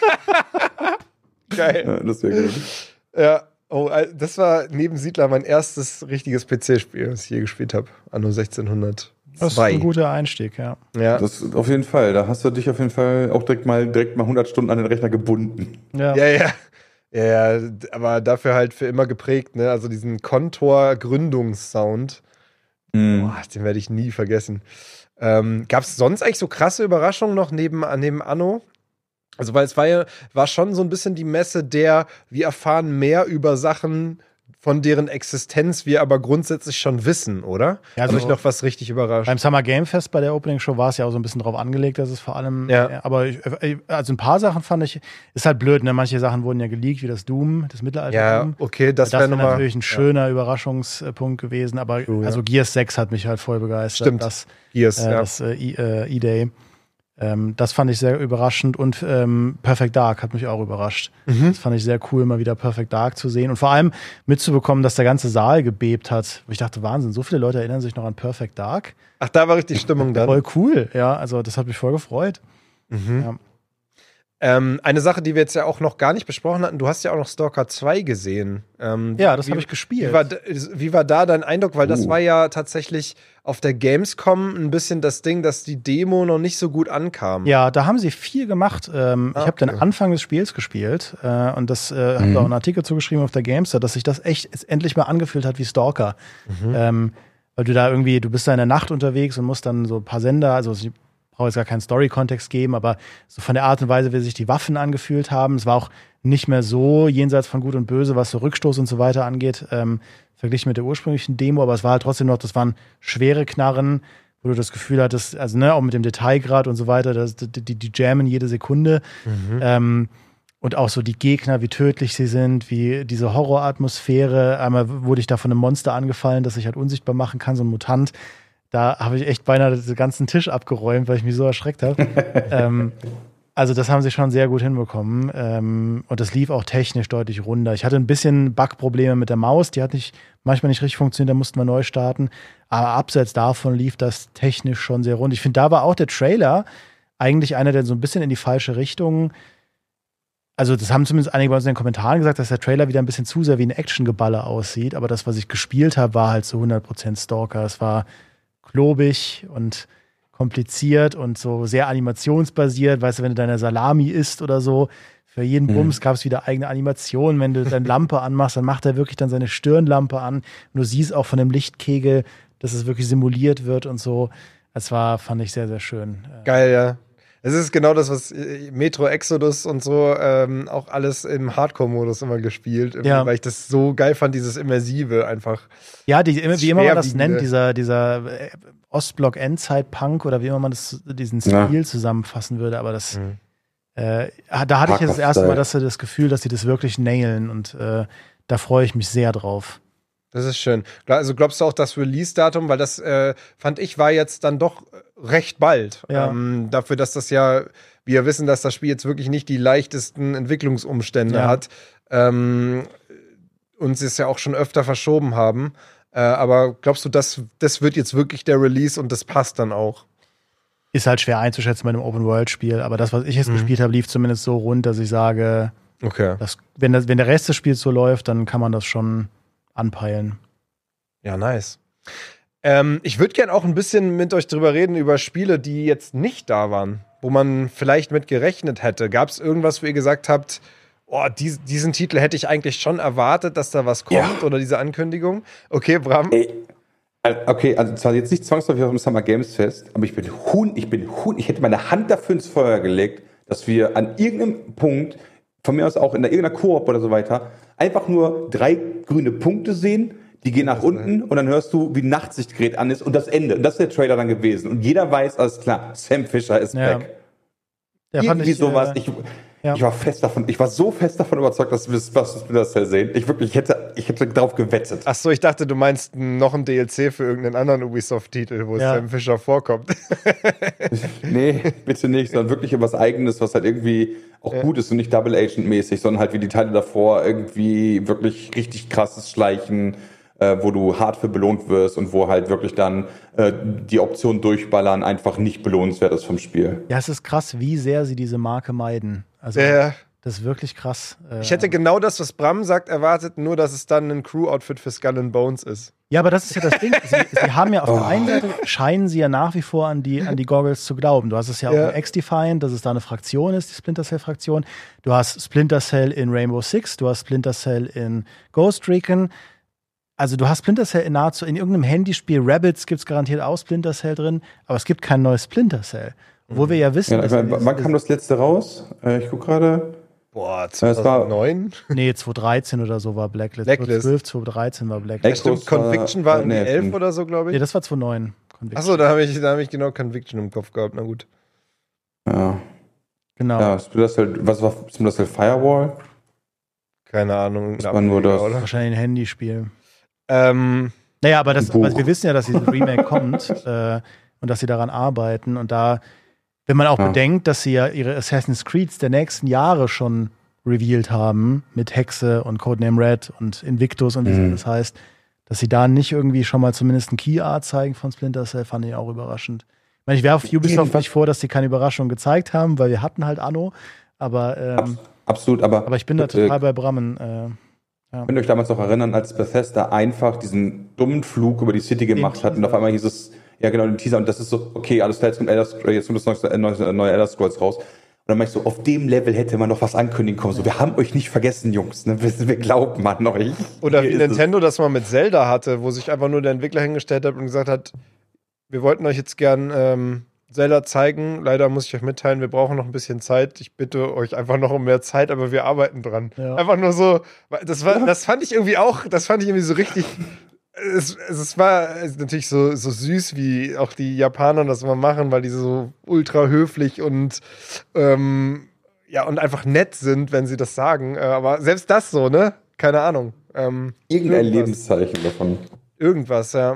Geil. Ja, das wäre gut. Ja, das war neben Siedler mein erstes richtiges PC-Spiel, das ich je gespielt habe. Anno 1602. Das ist ein guter Einstieg, ja. Das auf jeden Fall. Da hast du dich auf jeden Fall auch direkt mal 100 Stunden an den Rechner gebunden. Ja, aber dafür halt für immer geprägt, ne? Also diesen Kontor-Gründungssound, den werde ich nie vergessen. Gab es sonst eigentlich so krasse Überraschungen noch neben Anno? Also, weil es war schon so ein bisschen die Messe wir erfahren mehr über Sachen, von deren Existenz wir aber grundsätzlich schon wissen, oder? Ja, also, habe ich noch was richtig überrascht? Beim Summer Game Fest bei der Opening Show war es ja auch so ein bisschen drauf angelegt, dass es vor allem, aber also ein paar Sachen fand ich, ist halt blöd, ne? Manche Sachen wurden ja geleakt, wie das Doom, das Mittelalter. Ja, okay, das wäre natürlich ein schöner Überraschungspunkt gewesen, aber also Gears 6 hat mich halt voll begeistert. Stimmt, das Gears, das E-Day. Das fand ich sehr überraschend und Perfect Dark hat mich auch überrascht. Das fand ich sehr cool, mal wieder Perfect Dark zu sehen und vor allem mitzubekommen, dass der ganze Saal gebebt hat. Ich dachte, Wahnsinn, so viele Leute erinnern sich noch an Perfect Dark. Ach, da war richtig Stimmung dann. Voll cool, ja, also das hat mich voll gefreut. Ja. Eine Sache, die wir jetzt ja auch noch gar nicht besprochen hatten, du hast ja auch noch Stalker 2 gesehen. Ja, das habe ich gespielt. Wie war da dein Eindruck? Weil das war ja tatsächlich auf der Gamescom ein bisschen das Ding, dass die Demo noch nicht so gut ankam. Ja, da haben sie viel gemacht. Ich habe den Anfang des Spiels gespielt und das habe da auch einen Artikel zugeschrieben auf der Gamestar, dass sich das echt endlich mal angefühlt hat wie Stalker. Weil du da irgendwie, du bist da in der Nacht unterwegs und musst dann so ein paar Sender, also ich brauche jetzt gar keinen Story-Kontext geben, aber so von der Art und Weise, wie sich die Waffen angefühlt haben, es war auch nicht mehr so jenseits von Gut und Böse, was so Rückstoß und so weiter angeht, verglichen mit der ursprünglichen Demo, aber es war halt trotzdem noch, das waren schwere Knarren, wo du das Gefühl hattest, also auch mit dem Detailgrad und so weiter, die jammen jede Sekunde. Und auch so die Gegner, wie tödlich sie sind, wie diese Horroratmosphäre. Einmal wurde ich da von einem Monster angefallen, das sich halt unsichtbar machen kann, so ein Mutant. Da habe ich echt beinahe den ganzen Tisch abgeräumt, weil ich mich so erschreckt habe. Also das haben sie schon sehr gut hinbekommen. Und das lief auch technisch deutlich runder. Ich hatte ein bisschen Bugprobleme mit der Maus. Die hat manchmal nicht richtig funktioniert, da mussten wir neu starten. Aber abseits davon lief das technisch schon sehr rund. Ich finde, da war auch der Trailer eigentlich einer, der so ein bisschen in die falsche Richtung. Also das haben zumindest einige bei uns in den Kommentaren gesagt, dass der Trailer wieder ein bisschen zu sehr wie ein Actiongeballer aussieht. Aber das, was ich gespielt habe, war halt so 100% Stalker. Es war klobig und kompliziert und so sehr animationsbasiert. Weißt du, wenn du deine Salami isst oder so, für jeden Bums gab es wieder eigene Animationen. Wenn du deine Lampe anmachst, dann macht er wirklich dann seine Stirnlampe an. Und du siehst auch von dem Lichtkegel, dass es wirklich simuliert wird und so. Das fand ich sehr, sehr schön. Geil, ja. Es ist genau das, was Metro Exodus und so auch alles im Hardcore-Modus immer gespielt, weil ich das so geil fand, dieses Immersive einfach. Ja, wie immer man das nennt, dieser Ostblock-Endzeit-Punk oder wie immer man diesen Stil zusammenfassen würde, aber das da hatte ich jetzt das erste Mal das Gefühl, dass sie das wirklich nailen und da freue ich mich sehr drauf. Das ist schön. Also glaubst du auch, das Release-Datum, weil das, fand ich, war jetzt dann doch recht bald. Ja. Dafür, dass das ja, wir wissen, dass das Spiel jetzt wirklich nicht die leichtesten Entwicklungsumstände hat. Uns es ja auch schon öfter verschoben haben. Aber glaubst du, das wird jetzt wirklich der Release und das passt dann auch? Ist halt schwer einzuschätzen bei einem Open-World-Spiel, aber das, was ich jetzt gespielt habe, lief zumindest so rund, dass ich sage, dass, wenn der Rest des Spiels so läuft, dann kann man das schon anpeilen. Ja, nice. Ich würde gerne auch ein bisschen mit euch drüber reden, über Spiele, die jetzt nicht da waren, wo man vielleicht mit gerechnet hätte. Gab es irgendwas, wo ihr gesagt habt, diesen Titel hätte ich eigentlich schon erwartet, dass da was kommt oder diese Ankündigung? Okay, Bram? Okay, also zwar jetzt nicht zwangsläufig auf dem Summer Games Fest, aber ich hätte meine Hand dafür ins Feuer gelegt, dass wir an irgendeinem Punkt, von mir aus auch in irgendeiner Koop oder so weiter, einfach nur 3 grüne Punkte sehen, die gehen nach unten und dann hörst du, wie ein Nachtsichtgerät an ist und das Ende. Und das ist der Trailer dann gewesen. Und jeder weiß, alles klar, Sam Fisher ist back. Ja, irgendwie sowas. Ich war so fest davon überzeugt, dass wir das sehen. Ich hätte darauf gewettet. Ach so, ich dachte, du meinst noch ein DLC für irgendeinen anderen Ubisoft-Titel, wo Sam Fisher vorkommt. Nee, bitte nicht, sondern wirklich was Eigenes, was halt irgendwie auch gut ist und nicht Double Agent-mäßig, sondern halt wie die Teile davor irgendwie wirklich richtig krasses Schleichen, wo du hart für belohnt wirst und wo halt wirklich dann die Option durchballern einfach nicht belohnenswert ist vom Spiel. Ja, es ist krass, wie sehr sie diese Marke meiden. Also das ist wirklich krass. Ich hätte genau das, was Bram sagt, erwartet, nur dass es dann ein Crew-Outfit für Skull and Bones ist. Ja, aber das ist ja das Ding. Sie haben ja auf der einen Seite, scheinen sie ja nach wie vor an die Goggles zu glauben. Du hast es ja auch in X-Defiant, dass es da eine Fraktion ist, die Splinter Cell-Fraktion. Du hast Splinter Cell in Rainbow Six, du hast Splinter Cell in Ghost Recon. Also du hast Splinter Cell in irgendeinem Handyspiel, Rabbids gibt es garantiert auch Splinter Cell drin, aber es gibt kein neues Splinter Cell. Wo wir ja wissen, wann kam das letzte raus? Ich gucke gerade. Boah, 2009? Nee, 2013 oder so war Blacklist. 2012, 2013 war Blacklist. Stimmt, Conviction war 11 oder so, glaube ich. Nee, das war 2009. Achso, da hab ich genau Conviction im Kopf gehabt, na gut. Ja. Genau. Ja, was war Splinter Cell Firewall? Keine Ahnung. Das war nur das. Wahrscheinlich ein Handyspiel. Naja, aber wir wissen ja, dass dieses Remake kommt und dass sie daran arbeiten und da Wenn man auch bedenkt, dass sie ja ihre Assassin's Creeds der nächsten Jahre schon revealed haben, mit Hexe und Codename Red und Invictus und wie das heißt, dass sie da nicht irgendwie schon mal zumindest ein Key Art zeigen von Splinter Cell, fand ich auch überraschend. Ich meine, ich werfe Ubisoft nicht vor, dass sie keine Überraschung gezeigt haben, weil wir hatten halt Anno, aber absolut, aber ich bin da total bei Brammen. Könnt ihr euch damals noch erinnern, als Bethesda einfach diesen dummen Flug über die City gemacht hat und auf einmal hieß es, ja genau, den Teaser, und das ist so, okay, alles klar, jetzt kommt das neue Elder Scrolls raus. Und dann mach ich so, auf dem Level hätte man noch was ankündigen können. So, wir haben euch nicht vergessen, Jungs. Ne? Wir glauben an euch. Oder wie Nintendo das mal mit Zelda hatte, wo sich einfach nur der Entwickler hingestellt hat und gesagt hat, wir wollten euch jetzt gern Zelda zeigen. Leider muss ich euch mitteilen, wir brauchen noch ein bisschen Zeit. Ich bitte euch einfach noch um mehr Zeit, aber wir arbeiten dran. Ja. Einfach nur so, das fand ich irgendwie so richtig. Es war natürlich so süß, wie auch die Japaner das mal machen, weil die so ultra höflich und und einfach nett sind, wenn sie das sagen. Aber selbst das so, ne? Keine Ahnung. Irgendein Lebenszeichen davon. Irgendwas, ja.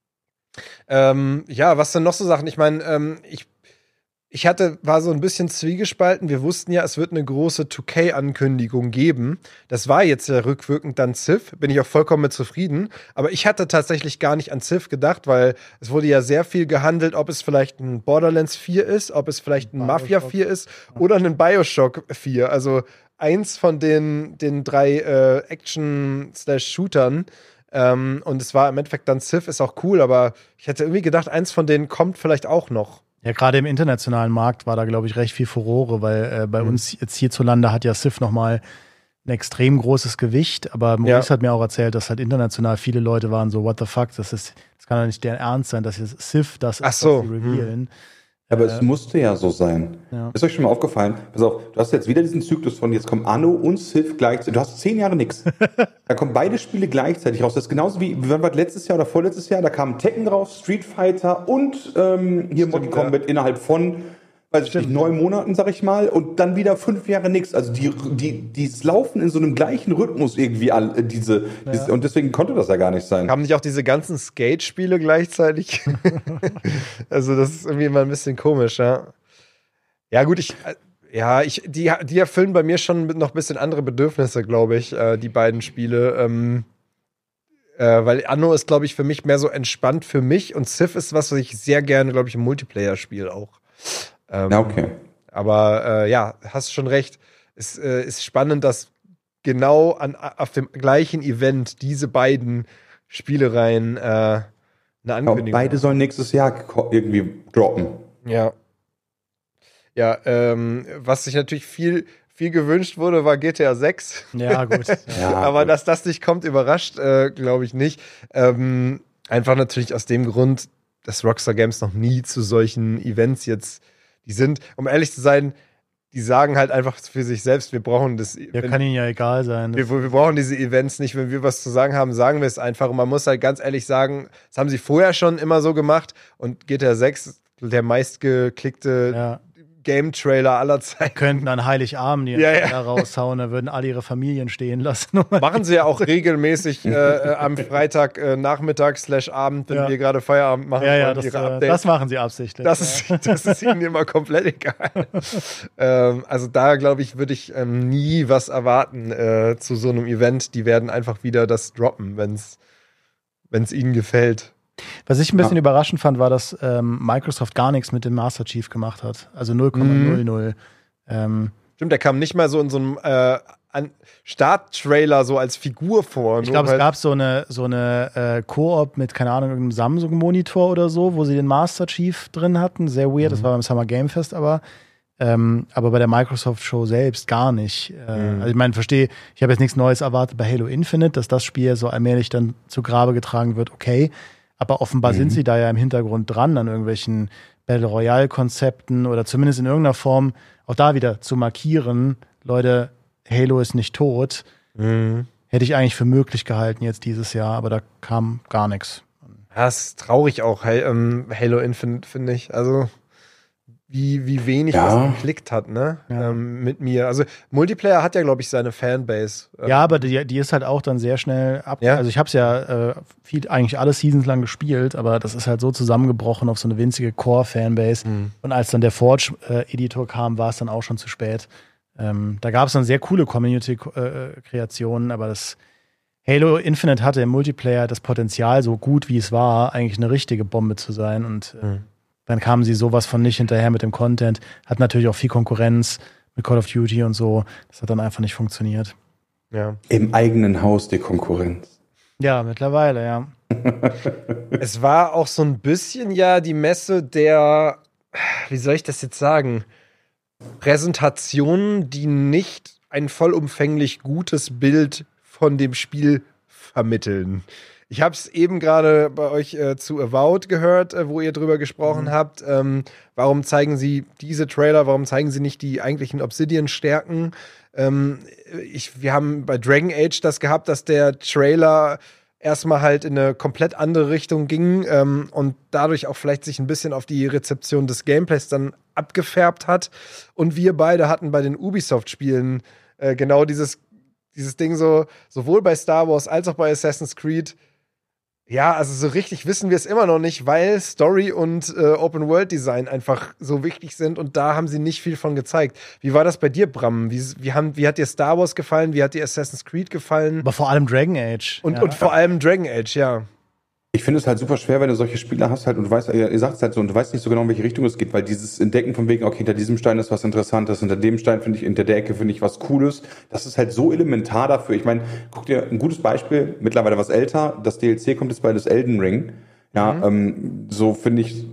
Was sind noch so Sachen? Ich meine, ich war so ein bisschen zwiegespalten. Wir wussten ja, es wird eine große 2K-Ankündigung geben. Das war jetzt ja rückwirkend dann Civ. Bin ich auch vollkommen mit zufrieden. Aber ich hatte tatsächlich gar nicht an Civ gedacht, weil es wurde ja sehr viel gehandelt, ob es vielleicht ein Borderlands 4 ist, ob es vielleicht ein Mafia 4 ist oder ein Bioshock 4. Also eins von den 3 Action-Shootern. Und es war im Endeffekt dann Civ, ist auch cool, aber ich hätte irgendwie gedacht, eins von denen kommt vielleicht auch noch. Ja, gerade im internationalen Markt war da, glaube ich, recht viel Furore, weil bei uns jetzt hierzulande hat ja Civ nochmal ein extrem großes Gewicht, aber Maurice hat mir auch erzählt, dass halt international viele Leute waren so, what the fuck, das kann doch nicht deren Ernst sein, dass jetzt Civ das ist, was sie revealen. Aber es musste ja so sein. Ja. Ist euch schon mal aufgefallen? Pass auf, du hast jetzt wieder diesen Zyklus von, jetzt kommen Anno und Civ gleichzeitig. Du hast 10 Jahre nix. Da kommen beide Spiele gleichzeitig raus. Das ist genauso wie, wann war letztes Jahr oder vorletztes Jahr? Da kamen Tekken raus, Street Fighter und hier Mortal Kombat innerhalb von, weiß ich nicht, 9 Monaten, sag ich mal. Und dann wieder 5 Jahre nix. Also die laufen in so einem gleichen Rhythmus irgendwie diese und deswegen konnte das ja gar nicht sein. Haben nicht auch diese ganzen Skate-Spiele gleichzeitig? Also das ist irgendwie mal ein bisschen komisch, ja. Ja gut, die erfüllen bei mir schon noch ein bisschen andere Bedürfnisse, glaube ich, die beiden Spiele. Weil Anno ist, glaube ich, für mich mehr so entspannt für mich und Civ ist was ich sehr gerne, glaube ich, im Multiplayer spiele auch. Okay. Aber hast schon recht. Es ist spannend, dass genau auf dem gleichen Event diese beiden Spielereien eine Ankündigung beide sollen nächstes Jahr irgendwie droppen. Ja. Ja, was sich natürlich viel gewünscht wurde, war GTA 6. Ja, gut. Aber dass das nicht kommt, überrascht, glaube ich nicht. Einfach natürlich aus dem Grund, dass Rockstar Games noch nie zu solchen Events jetzt die sind, um ehrlich zu sein, die sagen halt einfach für sich selbst, wir brauchen das. Ja, kann ihnen ja egal sein. Wir brauchen diese Events nicht. Wenn wir was zu sagen haben, sagen wir es einfach. Und man muss halt ganz ehrlich sagen, das haben sie vorher schon immer so gemacht. Und GTA 6, der meistgeklickte Game-Trailer aller Zeiten. Könnten an Heiligabend die raushauen, da würden alle ihre Familien stehen lassen. Machen sie ja auch regelmäßig am Freitag Nachmittag/Abend, wenn wir gerade Feierabend machen. Ja, das machen sie absichtlich. Das ist ihnen immer komplett egal. Also da, glaube ich, würde ich nie was erwarten zu so einem Event. Die werden einfach wieder das droppen, wenn es ihnen gefällt. Was ich ein bisschen überraschend fand, war, dass Microsoft gar nichts mit dem Master Chief gemacht hat. Also 0,00. Stimmt, der kam nicht mal so in so einem Start-Trailer so als Figur vor. Ich glaube, es gab so eine Koop mit, keine Ahnung, irgendeinem Samsung-Monitor oder so, wo sie den Master Chief drin hatten. Sehr weird, das war beim Summer Game Fest, aber bei der Microsoft-Show selbst gar nicht. Also ich meine, ich habe jetzt nichts Neues erwartet bei Halo Infinite, dass das Spiel so allmählich dann zu Grabe getragen wird, okay. Aber offenbar sind sie da ja im Hintergrund dran an irgendwelchen Battle-Royale-Konzepten oder zumindest in irgendeiner Form auch da wieder zu markieren, Leute, Halo ist nicht tot. Hätte ich eigentlich für möglich gehalten jetzt dieses Jahr, aber da kam gar nichts. Ja, ist traurig auch, Halo Infinite, finde ich. Also wie wenig das geklickt hat, ne? Mit mir. Also Multiplayer hat ja, glaube ich, seine Fanbase. Ja, aber die ist halt auch dann sehr schnell ab. Ja? Also ich habe es ja eigentlich alle Seasons lang gespielt, aber das ist halt so zusammengebrochen auf so eine winzige Core-Fanbase. Und als dann der Forge-Editor kam, war es dann auch schon zu spät. Da gab es dann sehr coole Community-Kreationen, aber das Halo Infinite hatte im Multiplayer das Potenzial, so gut wie es war, eigentlich eine richtige Bombe zu sein. Und dann kamen sie sowas von nicht hinterher mit dem Content. Hat natürlich auch viel Konkurrenz mit Call of Duty und so. Das hat dann einfach nicht funktioniert. Ja. Im eigenen Haus die Konkurrenz. Ja, mittlerweile, ja. Es war auch so ein bisschen ja die Messe der, wie soll ich das jetzt sagen, Präsentationen, die nicht ein vollumfänglich gutes Bild von dem Spiel vermitteln. Ich habe es eben gerade bei euch zu Avowed gehört, wo ihr drüber gesprochen habt. Warum zeigen sie diese Trailer? Warum zeigen sie nicht die eigentlichen Obsidian-Stärken? Wir haben bei Dragon Age das gehabt, dass der Trailer erstmal halt in eine komplett andere Richtung ging und dadurch auch vielleicht sich ein bisschen auf die Rezeption des Gameplays dann abgefärbt hat. Und wir beide hatten bei den Ubisoft-Spielen genau dieses Ding so, sowohl bei Star Wars als auch bei Assassin's Creed. Ja, also so richtig wissen wir es immer noch nicht, weil Story und Open-World-Design einfach so wichtig sind und da haben sie nicht viel von gezeigt. Wie war das bei dir, Bram? Wie hat dir Star Wars gefallen? Wie hat dir Assassin's Creed gefallen? Aber vor allem Dragon Age. Und vor allem Dragon Age, ja. Ich finde es halt super schwer, wenn du solche Spiele hast halt und du weißt, ihr sagt es halt so und du weißt nicht so genau, in welche Richtung es geht, weil dieses Entdecken von wegen, okay, hinter diesem Stein ist was Interessantes, hinter dem Stein hinter der Ecke finde ich was Cooles, das ist halt so elementar dafür. Ich meine, guck dir ein gutes Beispiel, mittlerweile was älter, das DLC kommt jetzt bei das Elden Ring. Ja, so finde ich,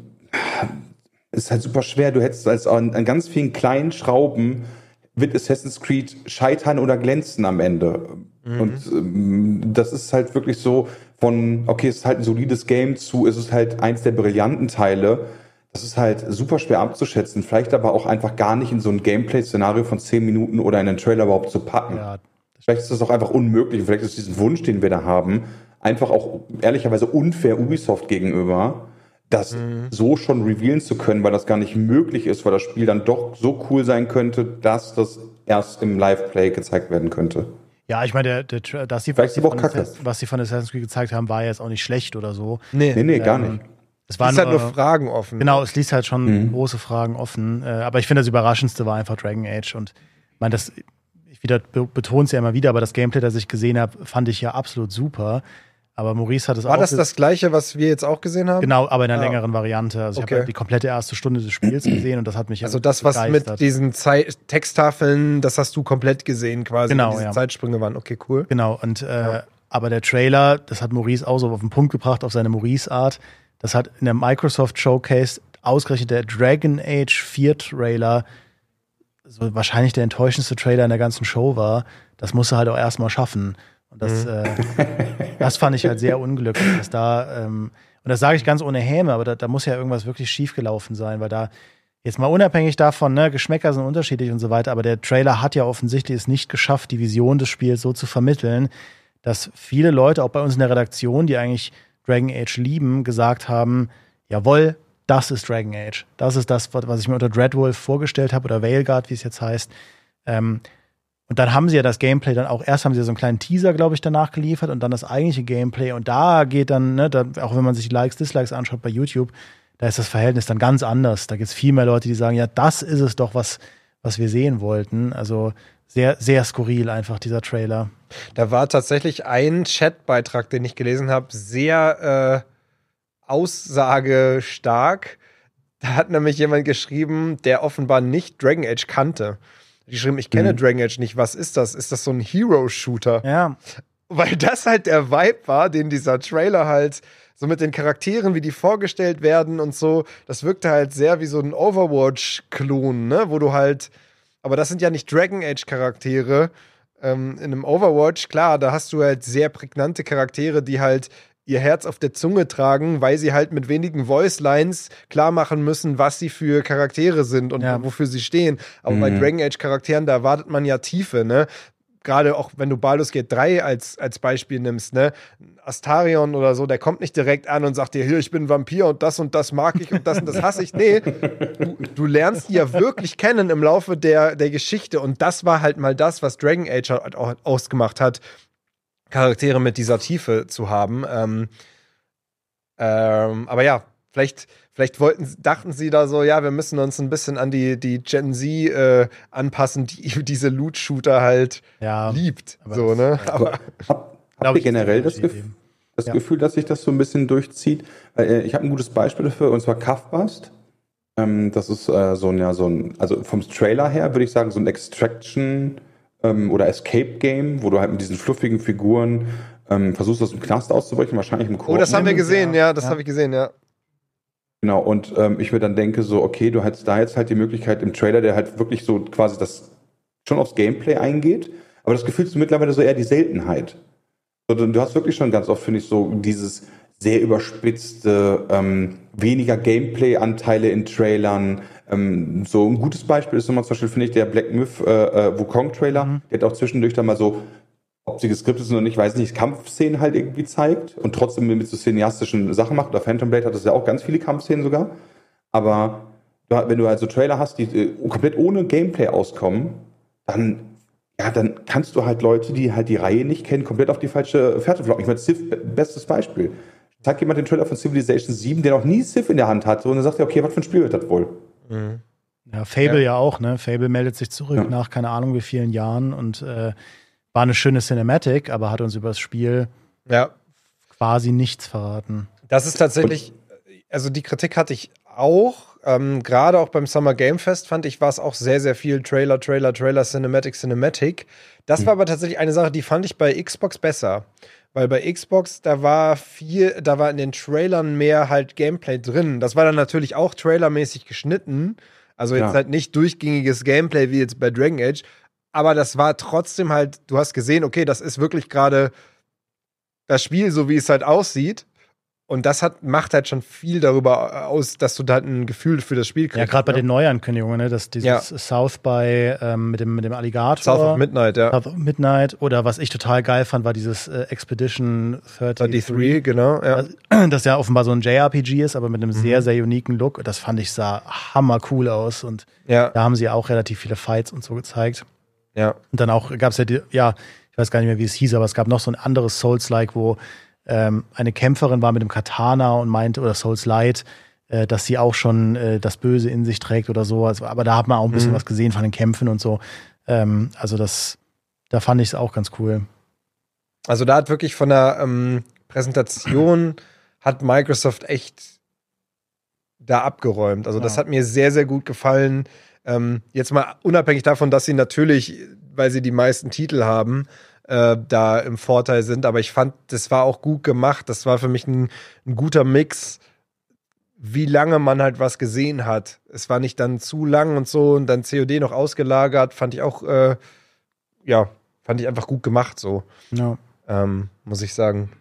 ist halt super schwer. Du hättest als an ganz vielen kleinen Schrauben wird Assassin's Creed scheitern oder glänzen am Ende. Und das ist halt wirklich so von, okay, es ist halt ein solides Game zu, es ist halt eins der brillanten Teile. Das ist halt super schwer abzuschätzen, vielleicht aber auch einfach gar nicht in so ein Gameplay-Szenario von 10 Minuten oder in einen Trailer überhaupt zu packen. Ja. Vielleicht ist das auch einfach unmöglich, vielleicht ist diesen Wunsch, den wir da haben, einfach auch ehrlicherweise unfair Ubisoft gegenüber, das so schon revealen zu können, weil das gar nicht möglich ist, weil das Spiel dann doch so cool sein könnte, dass das erst im Live-Play gezeigt werden könnte. Ja, ich meine, was sie von Assassin's Creed gezeigt haben, war jetzt auch nicht schlecht oder so. Nee, gar nicht. Es waren nur Fragen offen. Genau, es ließ halt schon große Fragen offen. Aber ich finde, das Überraschendste war einfach Dragon Age. Und ich meine, ich betone es ja immer wieder, aber das Gameplay, das ich gesehen habe, fand ich ja absolut super. Aber Maurice hat es auch. War das Gleiche, was wir jetzt auch gesehen haben? Genau, aber in einer längeren Variante. Also ich habe die komplette erste Stunde des Spiels gesehen und das hat mich also das, was begeistert. Mit diesen Texttafeln, das hast du komplett gesehen quasi. Genau, diese Zeitsprünge waren. Okay, cool. Genau, und aber der Trailer, das hat Maurice auch so auf den Punkt gebracht, auf seine Maurice-Art. Das hat in der Microsoft Showcase ausgerechnet der Dragon Age 4 Trailer, so wahrscheinlich der enttäuschendste Trailer in der ganzen Show war. Das musst du halt auch erstmal schaffen. Und das fand ich halt sehr unglücklich, dass da, und das sage ich ganz ohne Häme, aber da muss ja irgendwas wirklich schiefgelaufen sein, weil da, jetzt mal unabhängig davon, ne, Geschmäcker sind unterschiedlich und so weiter, aber der Trailer hat ja offensichtlich es nicht geschafft, die Vision des Spiels so zu vermitteln, dass viele Leute, auch bei uns in der Redaktion, die eigentlich Dragon Age lieben, gesagt haben, jawohl, das ist Dragon Age. Das ist das, was ich mir unter Dreadwolf vorgestellt habe, oder Veilguard, wie es jetzt heißt. Und dann haben sie ja das Gameplay dann auch, erst haben sie ja so einen kleinen Teaser, glaube ich, danach geliefert und dann das eigentliche Gameplay. Und da geht dann, ne, auch wenn man sich Likes, Dislikes anschaut bei YouTube, da ist das Verhältnis dann ganz anders. Da gibt es viel mehr Leute, die sagen, ja, das ist es doch, was wir sehen wollten. Also sehr, sehr skurril einfach, dieser Trailer. Da war tatsächlich ein Chatbeitrag, den ich gelesen habe, sehr aussagestark. Da hat nämlich jemand geschrieben, der offenbar nicht Dragon Age kannte. Geschrieben, ich kenne Dragon Age nicht, was ist das? Ist das so ein Hero-Shooter? Ja. Weil das halt der Vibe war, den dieser Trailer halt so mit den Charakteren, wie die vorgestellt werden und so, das wirkte halt sehr wie so ein Overwatch-Klon, ne? Wo du halt, aber das sind ja nicht Dragon Age-Charaktere. In einem Overwatch, klar, da hast du halt sehr prägnante Charaktere, die halt ihr Herz auf der Zunge tragen, weil sie halt mit wenigen Voice-Lines klar machen müssen, was sie für Charaktere sind und wofür sie stehen. Aber bei Dragon Age-Charakteren, da erwartet man ja Tiefe, ne? gerade auch wenn du Baldur's Gate 3 als Beispiel nimmst, ne, Astarion oder so, der kommt nicht direkt an und sagt dir, hier, ich bin ein Vampir und das mag ich und das hasse ich. Nee, du lernst die ja wirklich kennen im Laufe der Geschichte und das war halt mal das, was Dragon Age halt auch ausgemacht hat, Charaktere mit dieser Tiefe zu haben. Aber ja, vielleicht dachten sie da so, ja, wir müssen uns ein bisschen an die Gen Z anpassen, die diese Loot-Shooter halt liebt. So, ne? Aber habt ihr generell das Gefühl, dass sich das so ein bisschen durchzieht? Ich habe ein gutes Beispiel dafür, und zwar Kafbast. Das ist also vom Trailer her würde ich sagen, so ein Extraction oder Escape-Game, wo du halt mit diesen fluffigen Figuren versuchst, aus dem Knast auszubrechen, wahrscheinlich im Koop. Oh, das haben wir gesehen, habe ich gesehen, ja. Genau, und ich mir dann denke so, okay, du hättest da jetzt halt die Möglichkeit im Trailer, der halt wirklich so quasi das schon aufs Gameplay eingeht, aber das Gefühl ist mittlerweile so eher die Seltenheit. Du hast wirklich schon ganz oft, finde ich, so dieses sehr überspitzte, weniger Gameplay-Anteile in Trailern. So ein gutes Beispiel ist nochmal zum Beispiel, finde ich, der Black Myth Wukong-Trailer, der hat auch zwischendurch dann mal so, ob sie geskriptet sind oder nicht, weiß nicht, Kampfszenen halt irgendwie zeigt und trotzdem mit so cineastischen Sachen macht. Oder Phantom Blade hat das ja auch ganz viele Kampfszenen sogar. Aber wenn du halt so Trailer hast, die komplett ohne Gameplay auskommen, dann kannst du halt Leute, die halt die Reihe nicht kennen, komplett auf die falsche Fährte flocken. Ich meine, Civ, bestes Beispiel. Zeigt jemand den Trailer von Civilization 7, der noch nie Civ in der Hand hatte, und dann sagt er, okay, was für ein Spiel wird das wohl? Mhm. Ja, Fable ja auch, ne? Fable meldet sich zurück nach keine Ahnung wie vielen Jahren und war eine schöne Cinematic, aber hat uns über das Spiel quasi nichts verraten. Das ist tatsächlich, also die Kritik hatte ich auch, gerade auch beim Summer Game Fest fand ich, war es auch sehr, sehr viel Trailer, Cinematic. Das war aber tatsächlich eine Sache, die fand ich bei Xbox besser. Weil bei Xbox, da war in den Trailern mehr halt Gameplay drin. Das war dann natürlich auch trailermäßig geschnitten. Also jetzt halt nicht durchgängiges Gameplay wie jetzt bei Dragon Age. Aber das war trotzdem halt, du hast gesehen, okay, das ist wirklich gerade das Spiel, so wie es halt aussieht. Und das macht halt schon viel darüber aus, dass du da halt ein Gefühl für das Spiel kriegst. Ja, gerade bei den Neuankündigungen, ne? Dass dieses South by mit dem Alligator. South of Midnight, ja. South of Midnight. Oder was ich total geil fand, war dieses Expedition 33. Genau, ja. Das ja offenbar so ein JRPG ist, aber mit einem sehr, sehr uniken Look. Das fand ich, sah hammer cool aus. Und da haben sie auch relativ viele Fights und so gezeigt. Ja. Und dann auch gab es ich weiß gar nicht mehr, wie es hieß, aber es gab noch so ein anderes Souls-like, wo eine Kämpferin war mit dem Katana und meinte, oder Souls Light, dass sie auch schon das Böse in sich trägt oder so. Also, aber da hat man auch ein bisschen was gesehen von den Kämpfen und so. Also da fand ich es auch ganz cool. Also da hat wirklich von der Präsentation hat Microsoft echt da abgeräumt. Also das hat mir sehr, sehr gut gefallen. Jetzt mal unabhängig davon, dass sie natürlich, weil sie die meisten Titel haben, da im Vorteil sind, aber ich fand, das war auch gut gemacht. Das war für mich ein guter Mix, wie lange man halt was gesehen hat. Es war nicht dann zu lang und so und dann COD noch ausgelagert, fand ich auch, fand ich einfach gut gemacht so. Ja. Muss ich sagen.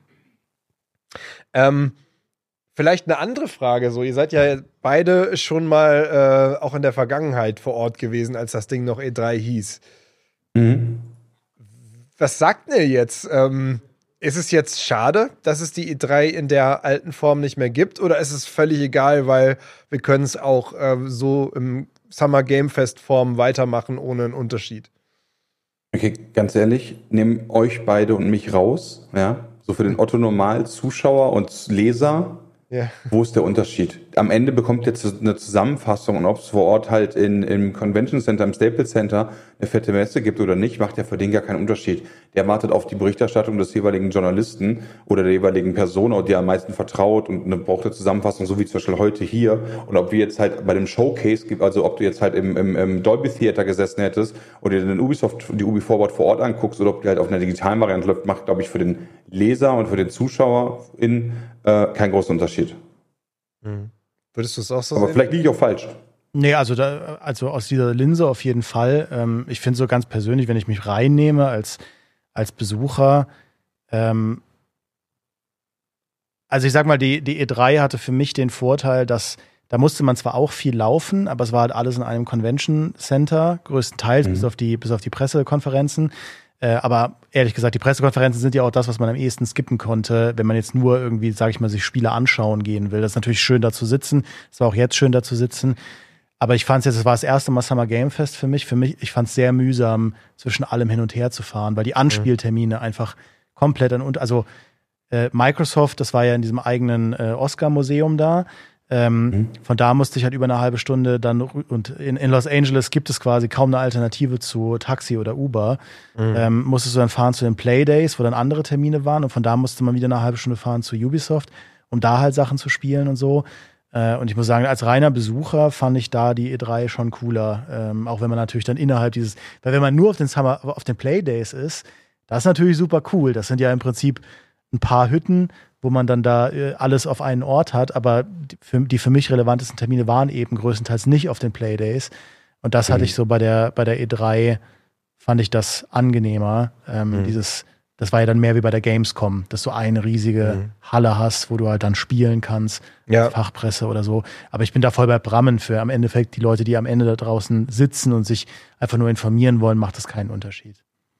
Vielleicht eine andere Frage, so, ihr seid ja beide schon mal auch in der Vergangenheit vor Ort gewesen, als das Ding noch E3 hieß. Mhm. Was sagt ihr jetzt? Ist es jetzt schade, dass es die E3 in der alten Form nicht mehr gibt? Oder ist es völlig egal, weil wir können es auch so im Summer Game Fest Form weitermachen, ohne einen Unterschied? Okay, ganz ehrlich, nehmt euch beide und mich raus. Ja? So für den Otto-Normal-Zuschauer und Leser. Ja. Wo ist der Unterschied? Am Ende bekommt ihr eine Zusammenfassung, und ob es vor Ort halt im Convention Center, im Staples Center eine fette Messe gibt oder nicht, macht ja für den gar keinen Unterschied. Der wartet auf die Berichterstattung des jeweiligen Journalisten oder der jeweiligen Person, die er am meisten vertraut, und braucht eine Zusammenfassung, so wie zum Beispiel heute hier. Und ob wir jetzt halt bei dem Showcase, also ob du jetzt halt im Dolby Theater gesessen hättest oder dir den die Ubi Forward vor Ort anguckst oder ob die halt auf einer digitalen Variante läuft, macht, glaube ich, für den Leser und für den Zuschauer keinen großen Unterschied. Würdest du es auch so sehen? Aber vielleicht liege ich auch falsch. Nee, also aus dieser Linse auf jeden Fall. Ich finde so ganz persönlich, wenn ich mich reinnehme als Besucher, also ich sag mal, die E3 hatte für mich den Vorteil, dass da musste man zwar auch viel laufen, aber es war halt alles in einem Convention Center, größtenteils, bis auf die Pressekonferenzen. Aber ehrlich gesagt, die Pressekonferenzen sind ja auch das, was man am ehesten skippen konnte, wenn man jetzt nur irgendwie, sage ich mal, sich Spiele anschauen gehen will. Das ist natürlich schön, da zu sitzen. Es war auch jetzt schön, da zu sitzen. Aber ich fand es war das erste Mal Summer Game Fest für mich. Ich fand es sehr mühsam, zwischen allem hin und her zu fahren, weil die Anspieltermine einfach komplett Microsoft, das war ja in diesem eigenen Oscar-Museum da. Von da musste ich halt über eine halbe Stunde dann, und in Los Angeles gibt es quasi kaum eine Alternative zu Taxi oder Uber. Musstest du dann fahren zu den Playdays, wo dann andere Termine waren, und von da musste man wieder eine halbe Stunde fahren zu Ubisoft, um da halt Sachen zu spielen und so. Und ich muss sagen, als reiner Besucher fand ich da die E3 schon cooler. Auch wenn man natürlich dann innerhalb weil wenn man nur auf den Playdays ist, das ist natürlich super cool. Das sind ja im Prinzip ein paar Hütten, wo man dann da alles auf einen Ort hat, aber die für mich relevantesten Termine waren eben größtenteils nicht auf den Playdays. Und das hatte ich so bei der E3, fand ich das angenehmer. Das war ja dann mehr wie bei der Gamescom, dass du eine riesige Halle hast, wo du halt dann spielen kannst, Fachpresse oder so. Aber ich bin da voll bei Brammen für am Endeffekt die Leute, die am Ende da draußen sitzen und sich einfach nur informieren wollen, macht das keinen Unterschied.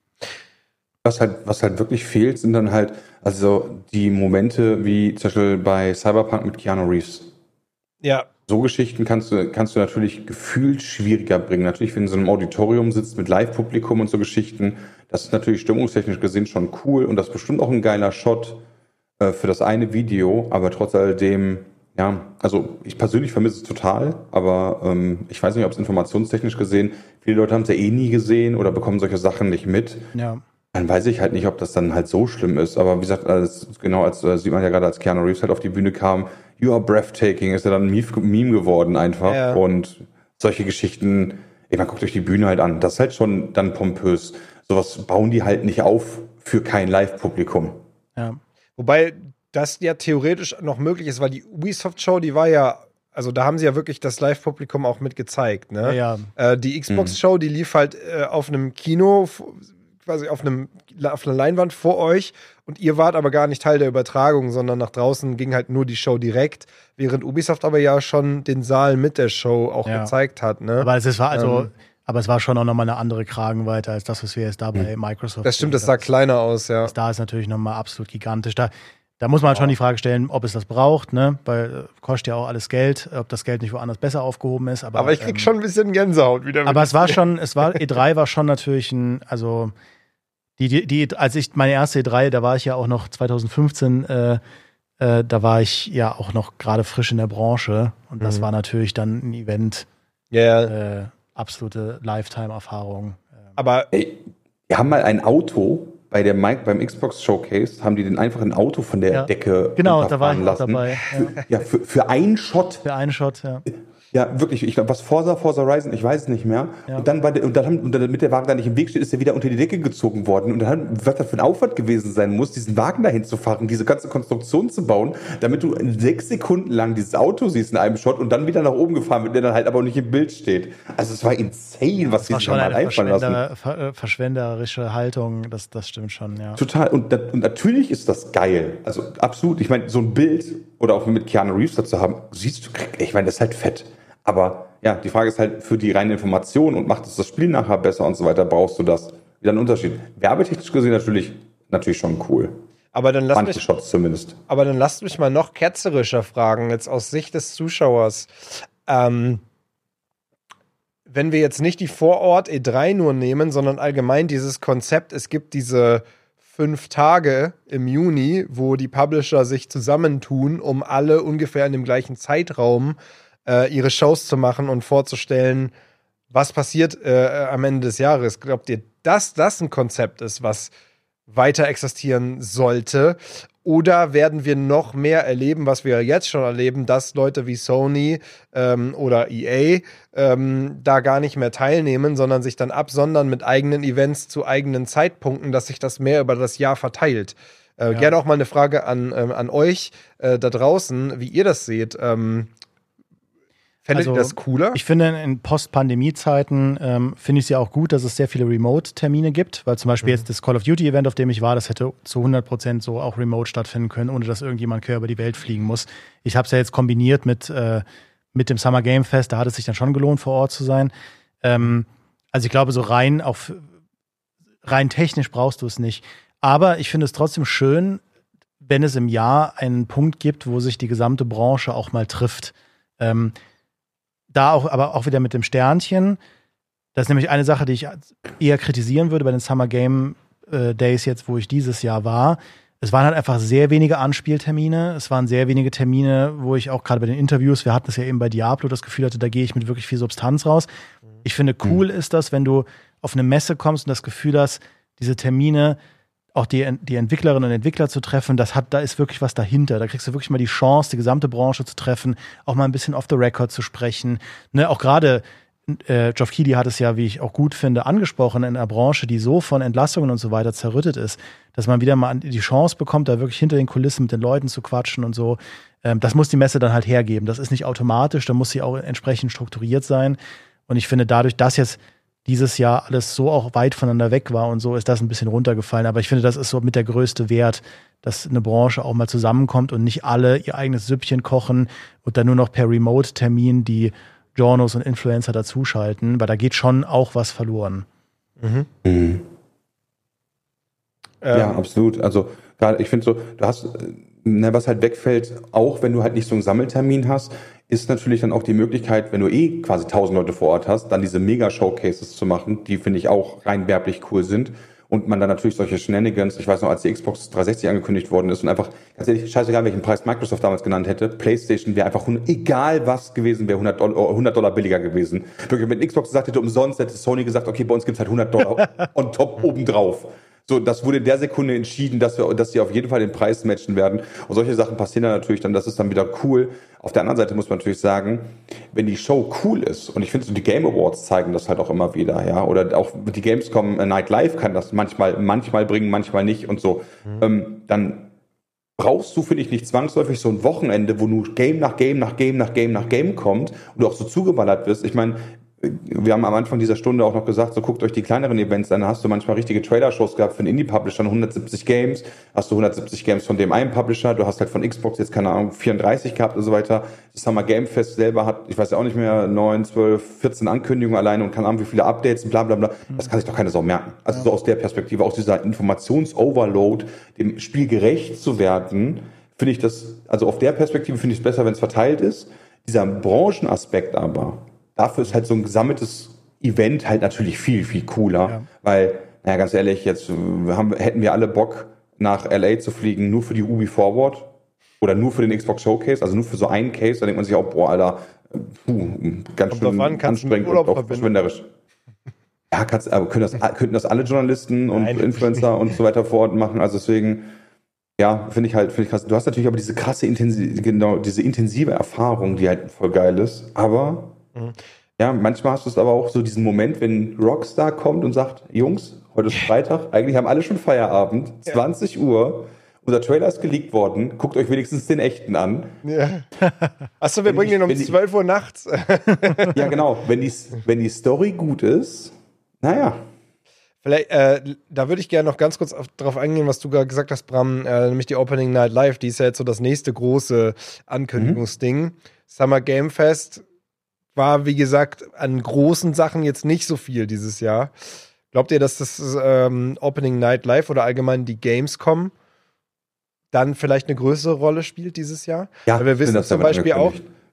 Was halt wirklich fehlt, sind dann halt also die Momente wie zum Beispiel bei Cyberpunk mit Keanu Reeves. Ja. So Geschichten kannst du natürlich gefühlt schwieriger bringen. Natürlich, wenn du in so einem Auditorium sitzt mit Live-Publikum und so Geschichten, das ist natürlich stimmungstechnisch gesehen schon cool und das ist bestimmt auch ein geiler Shot für das eine Video, aber trotz alledem, ja, also ich persönlich vermisse es total, aber ich weiß nicht, ob es informationstechnisch gesehen, viele Leute haben es ja eh nie gesehen oder bekommen solche Sachen nicht mit. Ja. Dann weiß ich halt nicht, ob das dann halt so schlimm ist. Aber wie gesagt, sieht man ja gerade, als Keanu Reeves halt auf die Bühne kam, you are breathtaking, ist ja dann ein Meme geworden einfach. Ja. Und solche Geschichten, man guckt euch die Bühne halt an. Das ist halt schon dann pompös. Sowas bauen die halt nicht auf für kein Live-Publikum. Ja. Wobei das ja theoretisch noch möglich ist, weil die Ubisoft-Show, die war ja, also da haben sie ja wirklich das Live-Publikum auch mit gezeigt, ne? Ja. Die Xbox-Show, die lief halt auf einem Kino, quasi auf einer Leinwand vor euch, und ihr wart aber gar nicht Teil der Übertragung, sondern nach draußen ging halt nur die Show direkt, während Ubisoft aber ja schon den Saal mit der Show auch gezeigt hat, ne? Aber es war schon auch nochmal eine andere Kragenweite als das, was wir jetzt da bei Microsoft Das stimmt, das sah kleiner aus, ja. Das da ist natürlich nochmal absolut gigantisch. Da muss man halt schon die Frage stellen, ob es das braucht, ne? Weil kostet ja auch alles Geld, ob das Geld nicht woanders besser aufgehoben ist. Aber ich krieg schon ein bisschen Gänsehaut wieder. Aber E3 war schon natürlich meine erste E3, da war ich ja auch noch 2015, da war ich ja auch noch gerade frisch in der Branche, und das war natürlich dann ein Event, absolute Lifetime-Erfahrung. Aber wir haben mal ein Auto beim Xbox Showcase, haben die den einfach ein Auto von der Decke da war ich lassen. Dabei. Für einen Shot. Für einen Shot, ja. Ja, wirklich. Ich glaube, Forza Horizon, ich weiß es nicht mehr. Ja. Und damit der Wagen da nicht im Weg steht, ist er wieder unter die Decke gezogen worden. Und was das für ein Aufwand gewesen sein muss, diesen Wagen dahin zu fahren, diese ganze Konstruktion zu bauen, damit du 6 Sekunden lang dieses Auto siehst in einem Shot und dann wieder nach oben gefahren wird, der dann halt aber auch nicht im Bild steht. Also es war insane, was die sich mal einfallen lassen. Verschwenderische Haltung, das stimmt schon, ja. Total. Und natürlich ist das geil. Also absolut. Ich meine, so ein Bild oder auch mit Keanu Reeves dazu haben, siehst du, ich meine, das ist halt fett. Aber ja, die Frage ist halt für die reine Information und macht es das Spiel nachher besser und so weiter, brauchst du das. Wieder ein Unterschied. Werbetechnisch gesehen natürlich schon cool. Aber dann manche Shots zumindest. Aber dann lasst mich mal noch ketzerischer fragen, jetzt aus Sicht des Zuschauers. Wenn wir jetzt nicht die Vorort E3 nur nehmen, sondern allgemein dieses Konzept, es gibt diese 5 Tage im Juni, wo die Publisher sich zusammentun, um alle ungefähr in dem gleichen Zeitraum ihre Shows zu machen und vorzustellen, was passiert am Ende des Jahres. Glaubt ihr, dass das ein Konzept ist, was weiter existieren sollte? Oder werden wir noch mehr erleben, was wir jetzt schon erleben, dass Leute wie Sony oder EA da gar nicht mehr teilnehmen, sondern sich dann absondern mit eigenen Events zu eigenen Zeitpunkten, dass sich das mehr über das Jahr verteilt? Gerne auch mal eine Frage an euch da draußen, wie ihr das seht. Fändet ihr das cooler? Ich finde, in Post-Pandemie-Zeiten finde ich es ja auch gut, dass es sehr viele Remote-Termine gibt, weil zum Beispiel jetzt das Call of Duty-Event, auf dem ich war, das hätte zu 100% so auch remote stattfinden können, ohne dass irgendjemand quer über die Welt fliegen muss. Ich habe es ja jetzt kombiniert mit dem Summer Game Fest, da hat es sich dann schon gelohnt, vor Ort zu sein. Also ich glaube, so rein auf rein technisch brauchst du es nicht. Aber ich finde es trotzdem schön, wenn es im Jahr einen Punkt gibt, wo sich die gesamte Branche auch mal trifft. Da auch, aber auch wieder mit dem Sternchen. Das ist nämlich eine Sache, die ich eher kritisieren würde bei den Summer Game Days jetzt, wo ich dieses Jahr war. Es waren halt einfach sehr wenige Anspieltermine. Es waren sehr wenige Termine, wo ich auch gerade bei den Interviews, wir hatten es ja eben bei Diablo, das Gefühl hatte, da gehe ich mit wirklich viel Substanz raus. Ich finde, cool ist das, wenn du auf eine Messe kommst und das Gefühl hast, diese Termine, auch die Entwicklerinnen und Entwickler zu treffen, da ist wirklich was dahinter. Da kriegst du wirklich mal die Chance, die gesamte Branche zu treffen, auch mal ein bisschen off the record zu sprechen. Ne, auch gerade Geoff Keighley hat es ja, wie ich auch gut finde, angesprochen, in einer Branche, die so von Entlassungen und so weiter zerrüttet ist, dass man wieder mal die Chance bekommt, da wirklich hinter den Kulissen mit den Leuten zu quatschen und so. Das muss die Messe dann halt hergeben. Das ist nicht automatisch, da muss sie auch entsprechend strukturiert sein. Und ich finde, dadurch, dass jetzt dieses Jahr alles so auch weit voneinander weg war und so, ist das ein bisschen runtergefallen. Aber ich finde, das ist so mit der größte Wert, dass eine Branche auch mal zusammenkommt und nicht alle ihr eigenes Süppchen kochen und dann nur noch per Remote-Termin die Journos und Influencer dazuschalten, weil da geht schon auch was verloren. Ja, absolut. Also gerade, ich finde so, du hast, was halt wegfällt, auch wenn du halt nicht so einen Sammeltermin hast, ist natürlich dann auch die Möglichkeit, wenn du quasi 1000 Leute vor Ort hast, dann diese Mega-Showcases zu machen, die finde ich auch rein werblich cool sind. Und man dann natürlich solche Shenanigans, ich weiß noch, als die Xbox 360 angekündigt worden ist und einfach, ganz ehrlich, scheißegal, welchen Preis Microsoft damals genannt hätte, PlayStation wäre einfach, egal was gewesen, wäre $100 billiger gewesen. Wirklich, wenn Xbox gesagt hätte, umsonst, hätte Sony gesagt, okay, bei uns gibt's halt $100 on top obendrauf. So, das wurde in der Sekunde entschieden, dass sie auf jeden Fall den Preis matchen werden. Und solche Sachen passieren dann natürlich dann, das ist dann wieder cool. Auf der anderen Seite muss man natürlich sagen, wenn die Show cool ist, und ich finde so die Game Awards zeigen das halt auch immer wieder, ja, oder auch die Gamescom Night Live kann das manchmal bringen, manchmal nicht und so, dann brauchst du, finde ich, nicht zwangsläufig so ein Wochenende, wo nur Game nach Game nach Game nach Game nach Game kommt und du auch so zugeballert wirst. Ich meine, wir haben am Anfang dieser Stunde auch noch gesagt, so guckt euch die kleineren Events an, da hast du manchmal richtige Trailer-Shows gehabt für einen Indie-Publisher, 170 Games, hast du 170 Games von dem einen Publisher, du hast halt von Xbox jetzt, keine Ahnung, 34 gehabt und so weiter. Das Summer Game Fest selber hat, ich weiß ja auch nicht mehr, 9, 12, 14 Ankündigungen alleine und keine Ahnung, wie viele Updates und bla bla bla. Das kann sich doch keine Sau merken. Also so aus der Perspektive, aus dieser Informations-Overload, dem Spiel gerecht zu werden, finde ich das, also auf der Perspektive finde ich es besser, wenn es verteilt ist. Dieser Branchenaspekt aber, dafür ist halt so ein gesammeltes Event halt natürlich viel, viel cooler. Weil, naja, ganz ehrlich, jetzt hätten wir alle Bock, nach LA zu fliegen, nur für die Ubi Forward oder nur für den Xbox Showcase, also nur für so einen Case, da denkt man sich auch, boah, Alter, ganz schön anstrengend und auch verschwenderisch. Ja, könnten das alle Journalisten und Influencer und so weiter vor Ort machen, also deswegen, ja, finde ich krass. Du hast natürlich aber diese krasse, diese intensive Erfahrung, die halt voll geil ist, aber ja, manchmal hast du es aber auch so diesen Moment, wenn Rockstar kommt und sagt, Jungs, heute ist Freitag, eigentlich haben alle schon Feierabend, 20 Uhr, unser Trailer ist geleakt worden, guckt euch wenigstens den echten an. Ja. Achso, wir bringen den um 12 Uhr nachts. Ja, genau, wenn die Story gut ist, naja. Vielleicht, da würde ich gerne noch ganz kurz drauf eingehen, was du gerade gesagt hast, Bram, nämlich die Opening Night Live, die ist ja jetzt so das nächste große Ankündigungsding. Summer Game Fest war, wie gesagt, an großen Sachen jetzt nicht so viel dieses Jahr. Glaubt ihr, dass das Opening Night Live oder allgemein die Gamescom dann vielleicht eine größere Rolle spielt dieses Jahr? Ja, weil wir wissen zum Beispiel auch.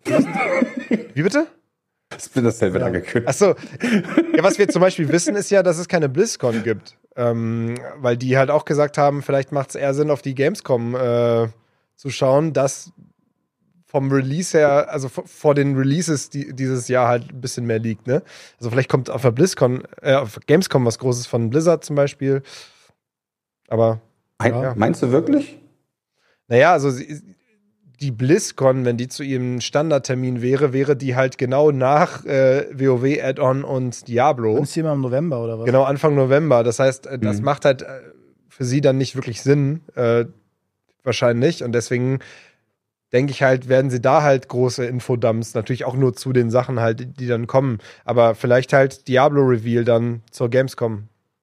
Wie bitte? Splinter Cell wird angekündigt. Achso. Ja, was wir zum Beispiel wissen, ist ja, dass es keine BlizzCon gibt. Weil die halt auch gesagt haben, vielleicht macht es eher Sinn, auf die Gamescom zu schauen, dass vom Release her, also vor den Releases dieses Jahr halt ein bisschen mehr liegt, ne? Also vielleicht kommt auf der BlizzCon, auf Gamescom was Großes von Blizzard zum Beispiel. Aber Meinst du wirklich? Naja, also die BlizzCon, wenn die zu ihrem Standardtermin wäre die halt genau nach WoW Add-on und Diablo. Das ist immer im November oder was? Genau, Anfang November. Das heißt, das macht halt für sie dann nicht wirklich Sinn, wahrscheinlich. Und deswegen denke ich halt, werden sie da halt große Infodumps, natürlich auch nur zu den Sachen halt, die dann kommen. Aber vielleicht halt Diablo-Reveal dann zur Gamescom.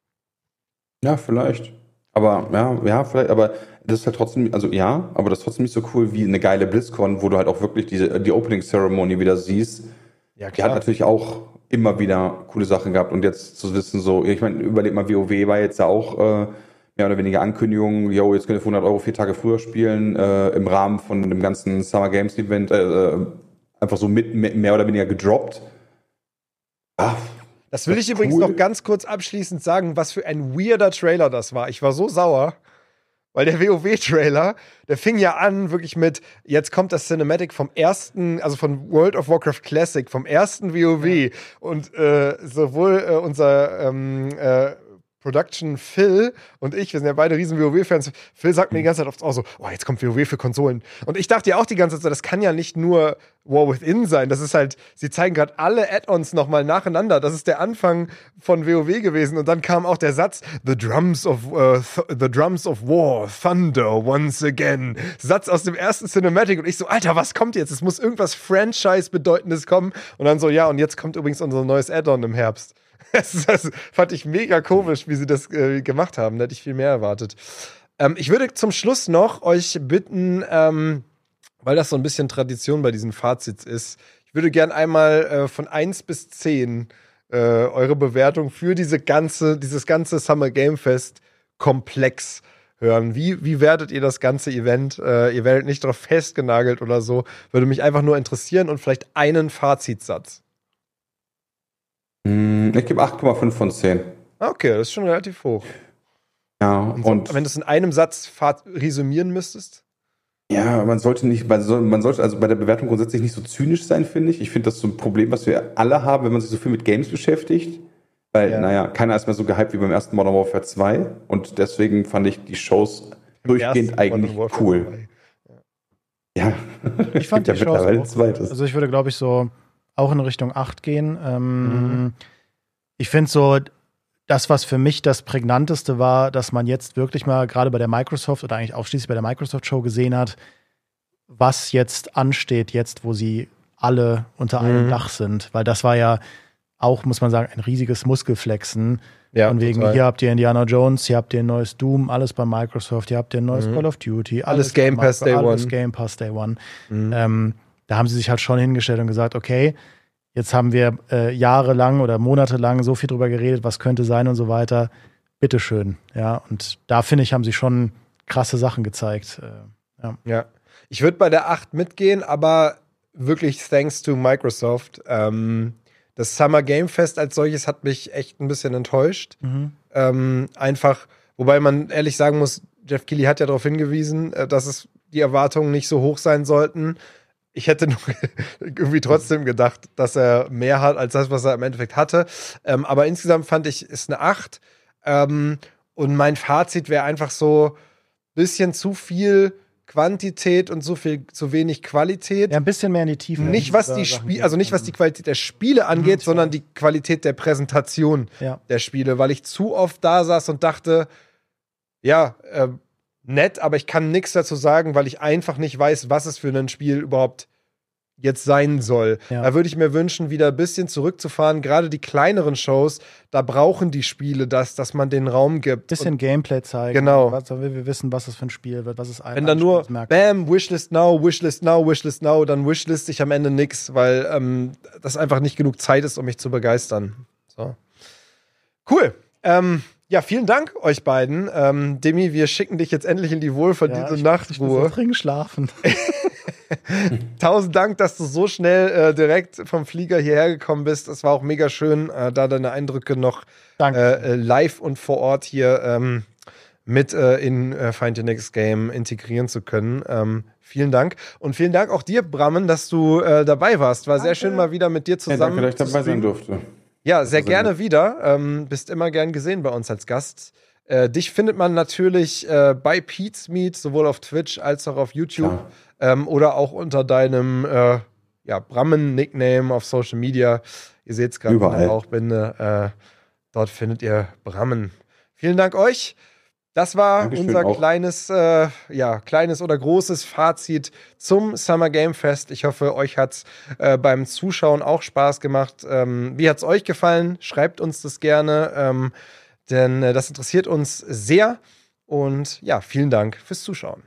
Ja, vielleicht. Aber, ja, vielleicht, aber das ist halt trotzdem, also ja, aber das ist trotzdem nicht so cool wie eine geile BlizzCon, wo du halt auch wirklich die Opening Ceremony wieder siehst. Ja, Der hat natürlich auch immer wieder coole Sachen gehabt und jetzt zu wissen so, ich meine, überleg mal, WoW war jetzt ja auch mehr oder weniger Ankündigung, yo, jetzt könnt ihr für 100 € 4 Tage früher spielen, im Rahmen von dem ganzen Summer Games Event, einfach so mit mehr oder weniger gedroppt. Das will ich übrigens noch ganz kurz abschließend sagen, was für ein weirder Trailer das war. Ich war so sauer, weil der WoW-Trailer, der fing ja an wirklich mit, jetzt kommt das Cinematic vom ersten, also von World of Warcraft Classic, vom ersten WoW. Und sowohl unser Production Phil und ich, wir sind ja beide riesen WoW-Fans. Phil sagt mir die ganze Zeit auch so, oh, jetzt kommt WoW für Konsolen. Und ich dachte ja auch die ganze Zeit, das kann ja nicht nur War Within sein. Das ist halt, sie zeigen gerade alle Add-ons nochmal nacheinander. Das ist der Anfang von WoW gewesen. Und dann kam auch der Satz, The drums of War, Thunder once again. Satz aus dem ersten Cinematic. Und ich so, Alter, was kommt jetzt? Es muss irgendwas Franchise-Bedeutendes kommen. Und dann so, ja, und jetzt kommt übrigens unser neues Add-on im Herbst. Das fand ich mega komisch, wie sie das gemacht haben. Da hätte ich viel mehr erwartet. Ich würde zum Schluss noch euch bitten, weil das so ein bisschen Tradition bei diesen Fazits ist, ich würde gern einmal von 1 bis 10 eure Bewertung für dieses ganze Summer Game Fest Komplex hören. Wie werdet ihr das ganze Event? Ihr werdet nicht drauf festgenagelt oder so. Würde mich einfach nur interessieren und vielleicht einen Fazitsatz. Ich gebe 8,5 von 10. Okay, das ist schon relativ hoch. Ja, und wenn du es in einem Satz resümieren müsstest? Ja, man sollte also bei der Bewertung grundsätzlich nicht so zynisch sein, finde ich. Ich finde, das ist so ein Problem, was wir alle haben, wenn man sich so viel mit Games beschäftigt. Weil, keiner ist mehr so gehypt wie beim ersten Modern Warfare 2. Und deswegen fand ich die Shows durchgehend eigentlich cool. Ja, ich fand die Shows ein zweites. Also ich würde, glaube ich, so auch in Richtung 8 gehen. Ich finde so, das, was für mich das Prägnanteste war, dass man jetzt wirklich mal gerade bei der Microsoft oder eigentlich ausschließlich bei der Microsoft-Show gesehen hat, was jetzt ansteht, jetzt wo sie alle unter einem Dach sind. Weil das war ja auch, muss man sagen, ein riesiges Muskelflexen. Ja, von wegen, total. Hier habt ihr Indiana Jones, hier habt ihr ein neues Doom, alles bei Microsoft, hier habt ihr ein neues Call of Duty. Alles Game Pass Day One. Alles Game Pass Day One. Da haben sie sich halt schon hingestellt und gesagt, okay, jetzt haben wir jahrelang oder monatelang so viel drüber geredet, was könnte sein und so weiter. Bitteschön. Ja, und da, finde ich, haben sie schon krasse Sachen gezeigt. Ja. Ich würde bei der 8 mitgehen, aber wirklich thanks to Microsoft. Das Summer Game Fest als solches hat mich echt ein bisschen enttäuscht. Einfach, wobei man ehrlich sagen muss, Jeff Keighley hat ja darauf hingewiesen, dass die Erwartungen nicht so hoch sein sollten. Ich hätte nur irgendwie trotzdem gedacht, dass er mehr hat als das, was er im Endeffekt hatte. Aber insgesamt fand ich, ist eine 8. Und mein Fazit wäre einfach so ein bisschen zu viel Quantität und zu wenig Qualität. Ja, ein bisschen mehr in die Tiefe. Nicht was die Qualität der Spiele angeht, sondern die Qualität der Präsentation der Spiele, weil ich zu oft da saß und dachte, nett, aber ich kann nichts dazu sagen, weil ich einfach nicht weiß, was es für ein Spiel überhaupt jetzt sein soll. Ja. Da würde ich mir wünschen, wieder ein bisschen zurückzufahren. Gerade die kleineren Shows, da brauchen die Spiele dass man den Raum gibt. Bisschen Gameplay zeigen. Genau. Wir wissen, was das für ein Spiel wird, was es Wenn dann nur, bam, Wishlist now, dann wishlist ich am Ende nix, weil das einfach nicht genug Zeit ist, um mich zu begeistern. So. Cool. Ja, vielen Dank euch beiden. Demi, wir schicken dich jetzt endlich in die wohlverdiente Nachtruhe. Ich muss dringend schlafen. 1000 Dank, dass du so schnell direkt vom Flieger hierher gekommen bist. Es war auch mega schön, da deine Eindrücke noch live und vor Ort hier mit in Find Your Next Game integrieren zu können. Vielen Dank. Und vielen Dank auch dir, Brammen, dass du dabei warst. War sehr schön, mal wieder mit dir zusammen. Danke, dass ich dabei sein durfte. Ja, sehr gerne wieder. Bist immer gern gesehen bei uns als Gast. Dich findet man natürlich bei Pete's Meat, sowohl auf Twitch als auch auf YouTube. Oder auch unter deinem Brammen-Nickname auf Social Media. Ihr seht es gerade in der Bauchbinde. Dort findet ihr Brammen. Vielen Dank euch. Das war unser kleines oder großes Fazit zum Summer Game Fest. Ich hoffe, euch hat's beim Zuschauen auch Spaß gemacht. Wie hat's euch gefallen? Schreibt uns das gerne, denn das interessiert uns sehr. Und ja, vielen Dank fürs Zuschauen.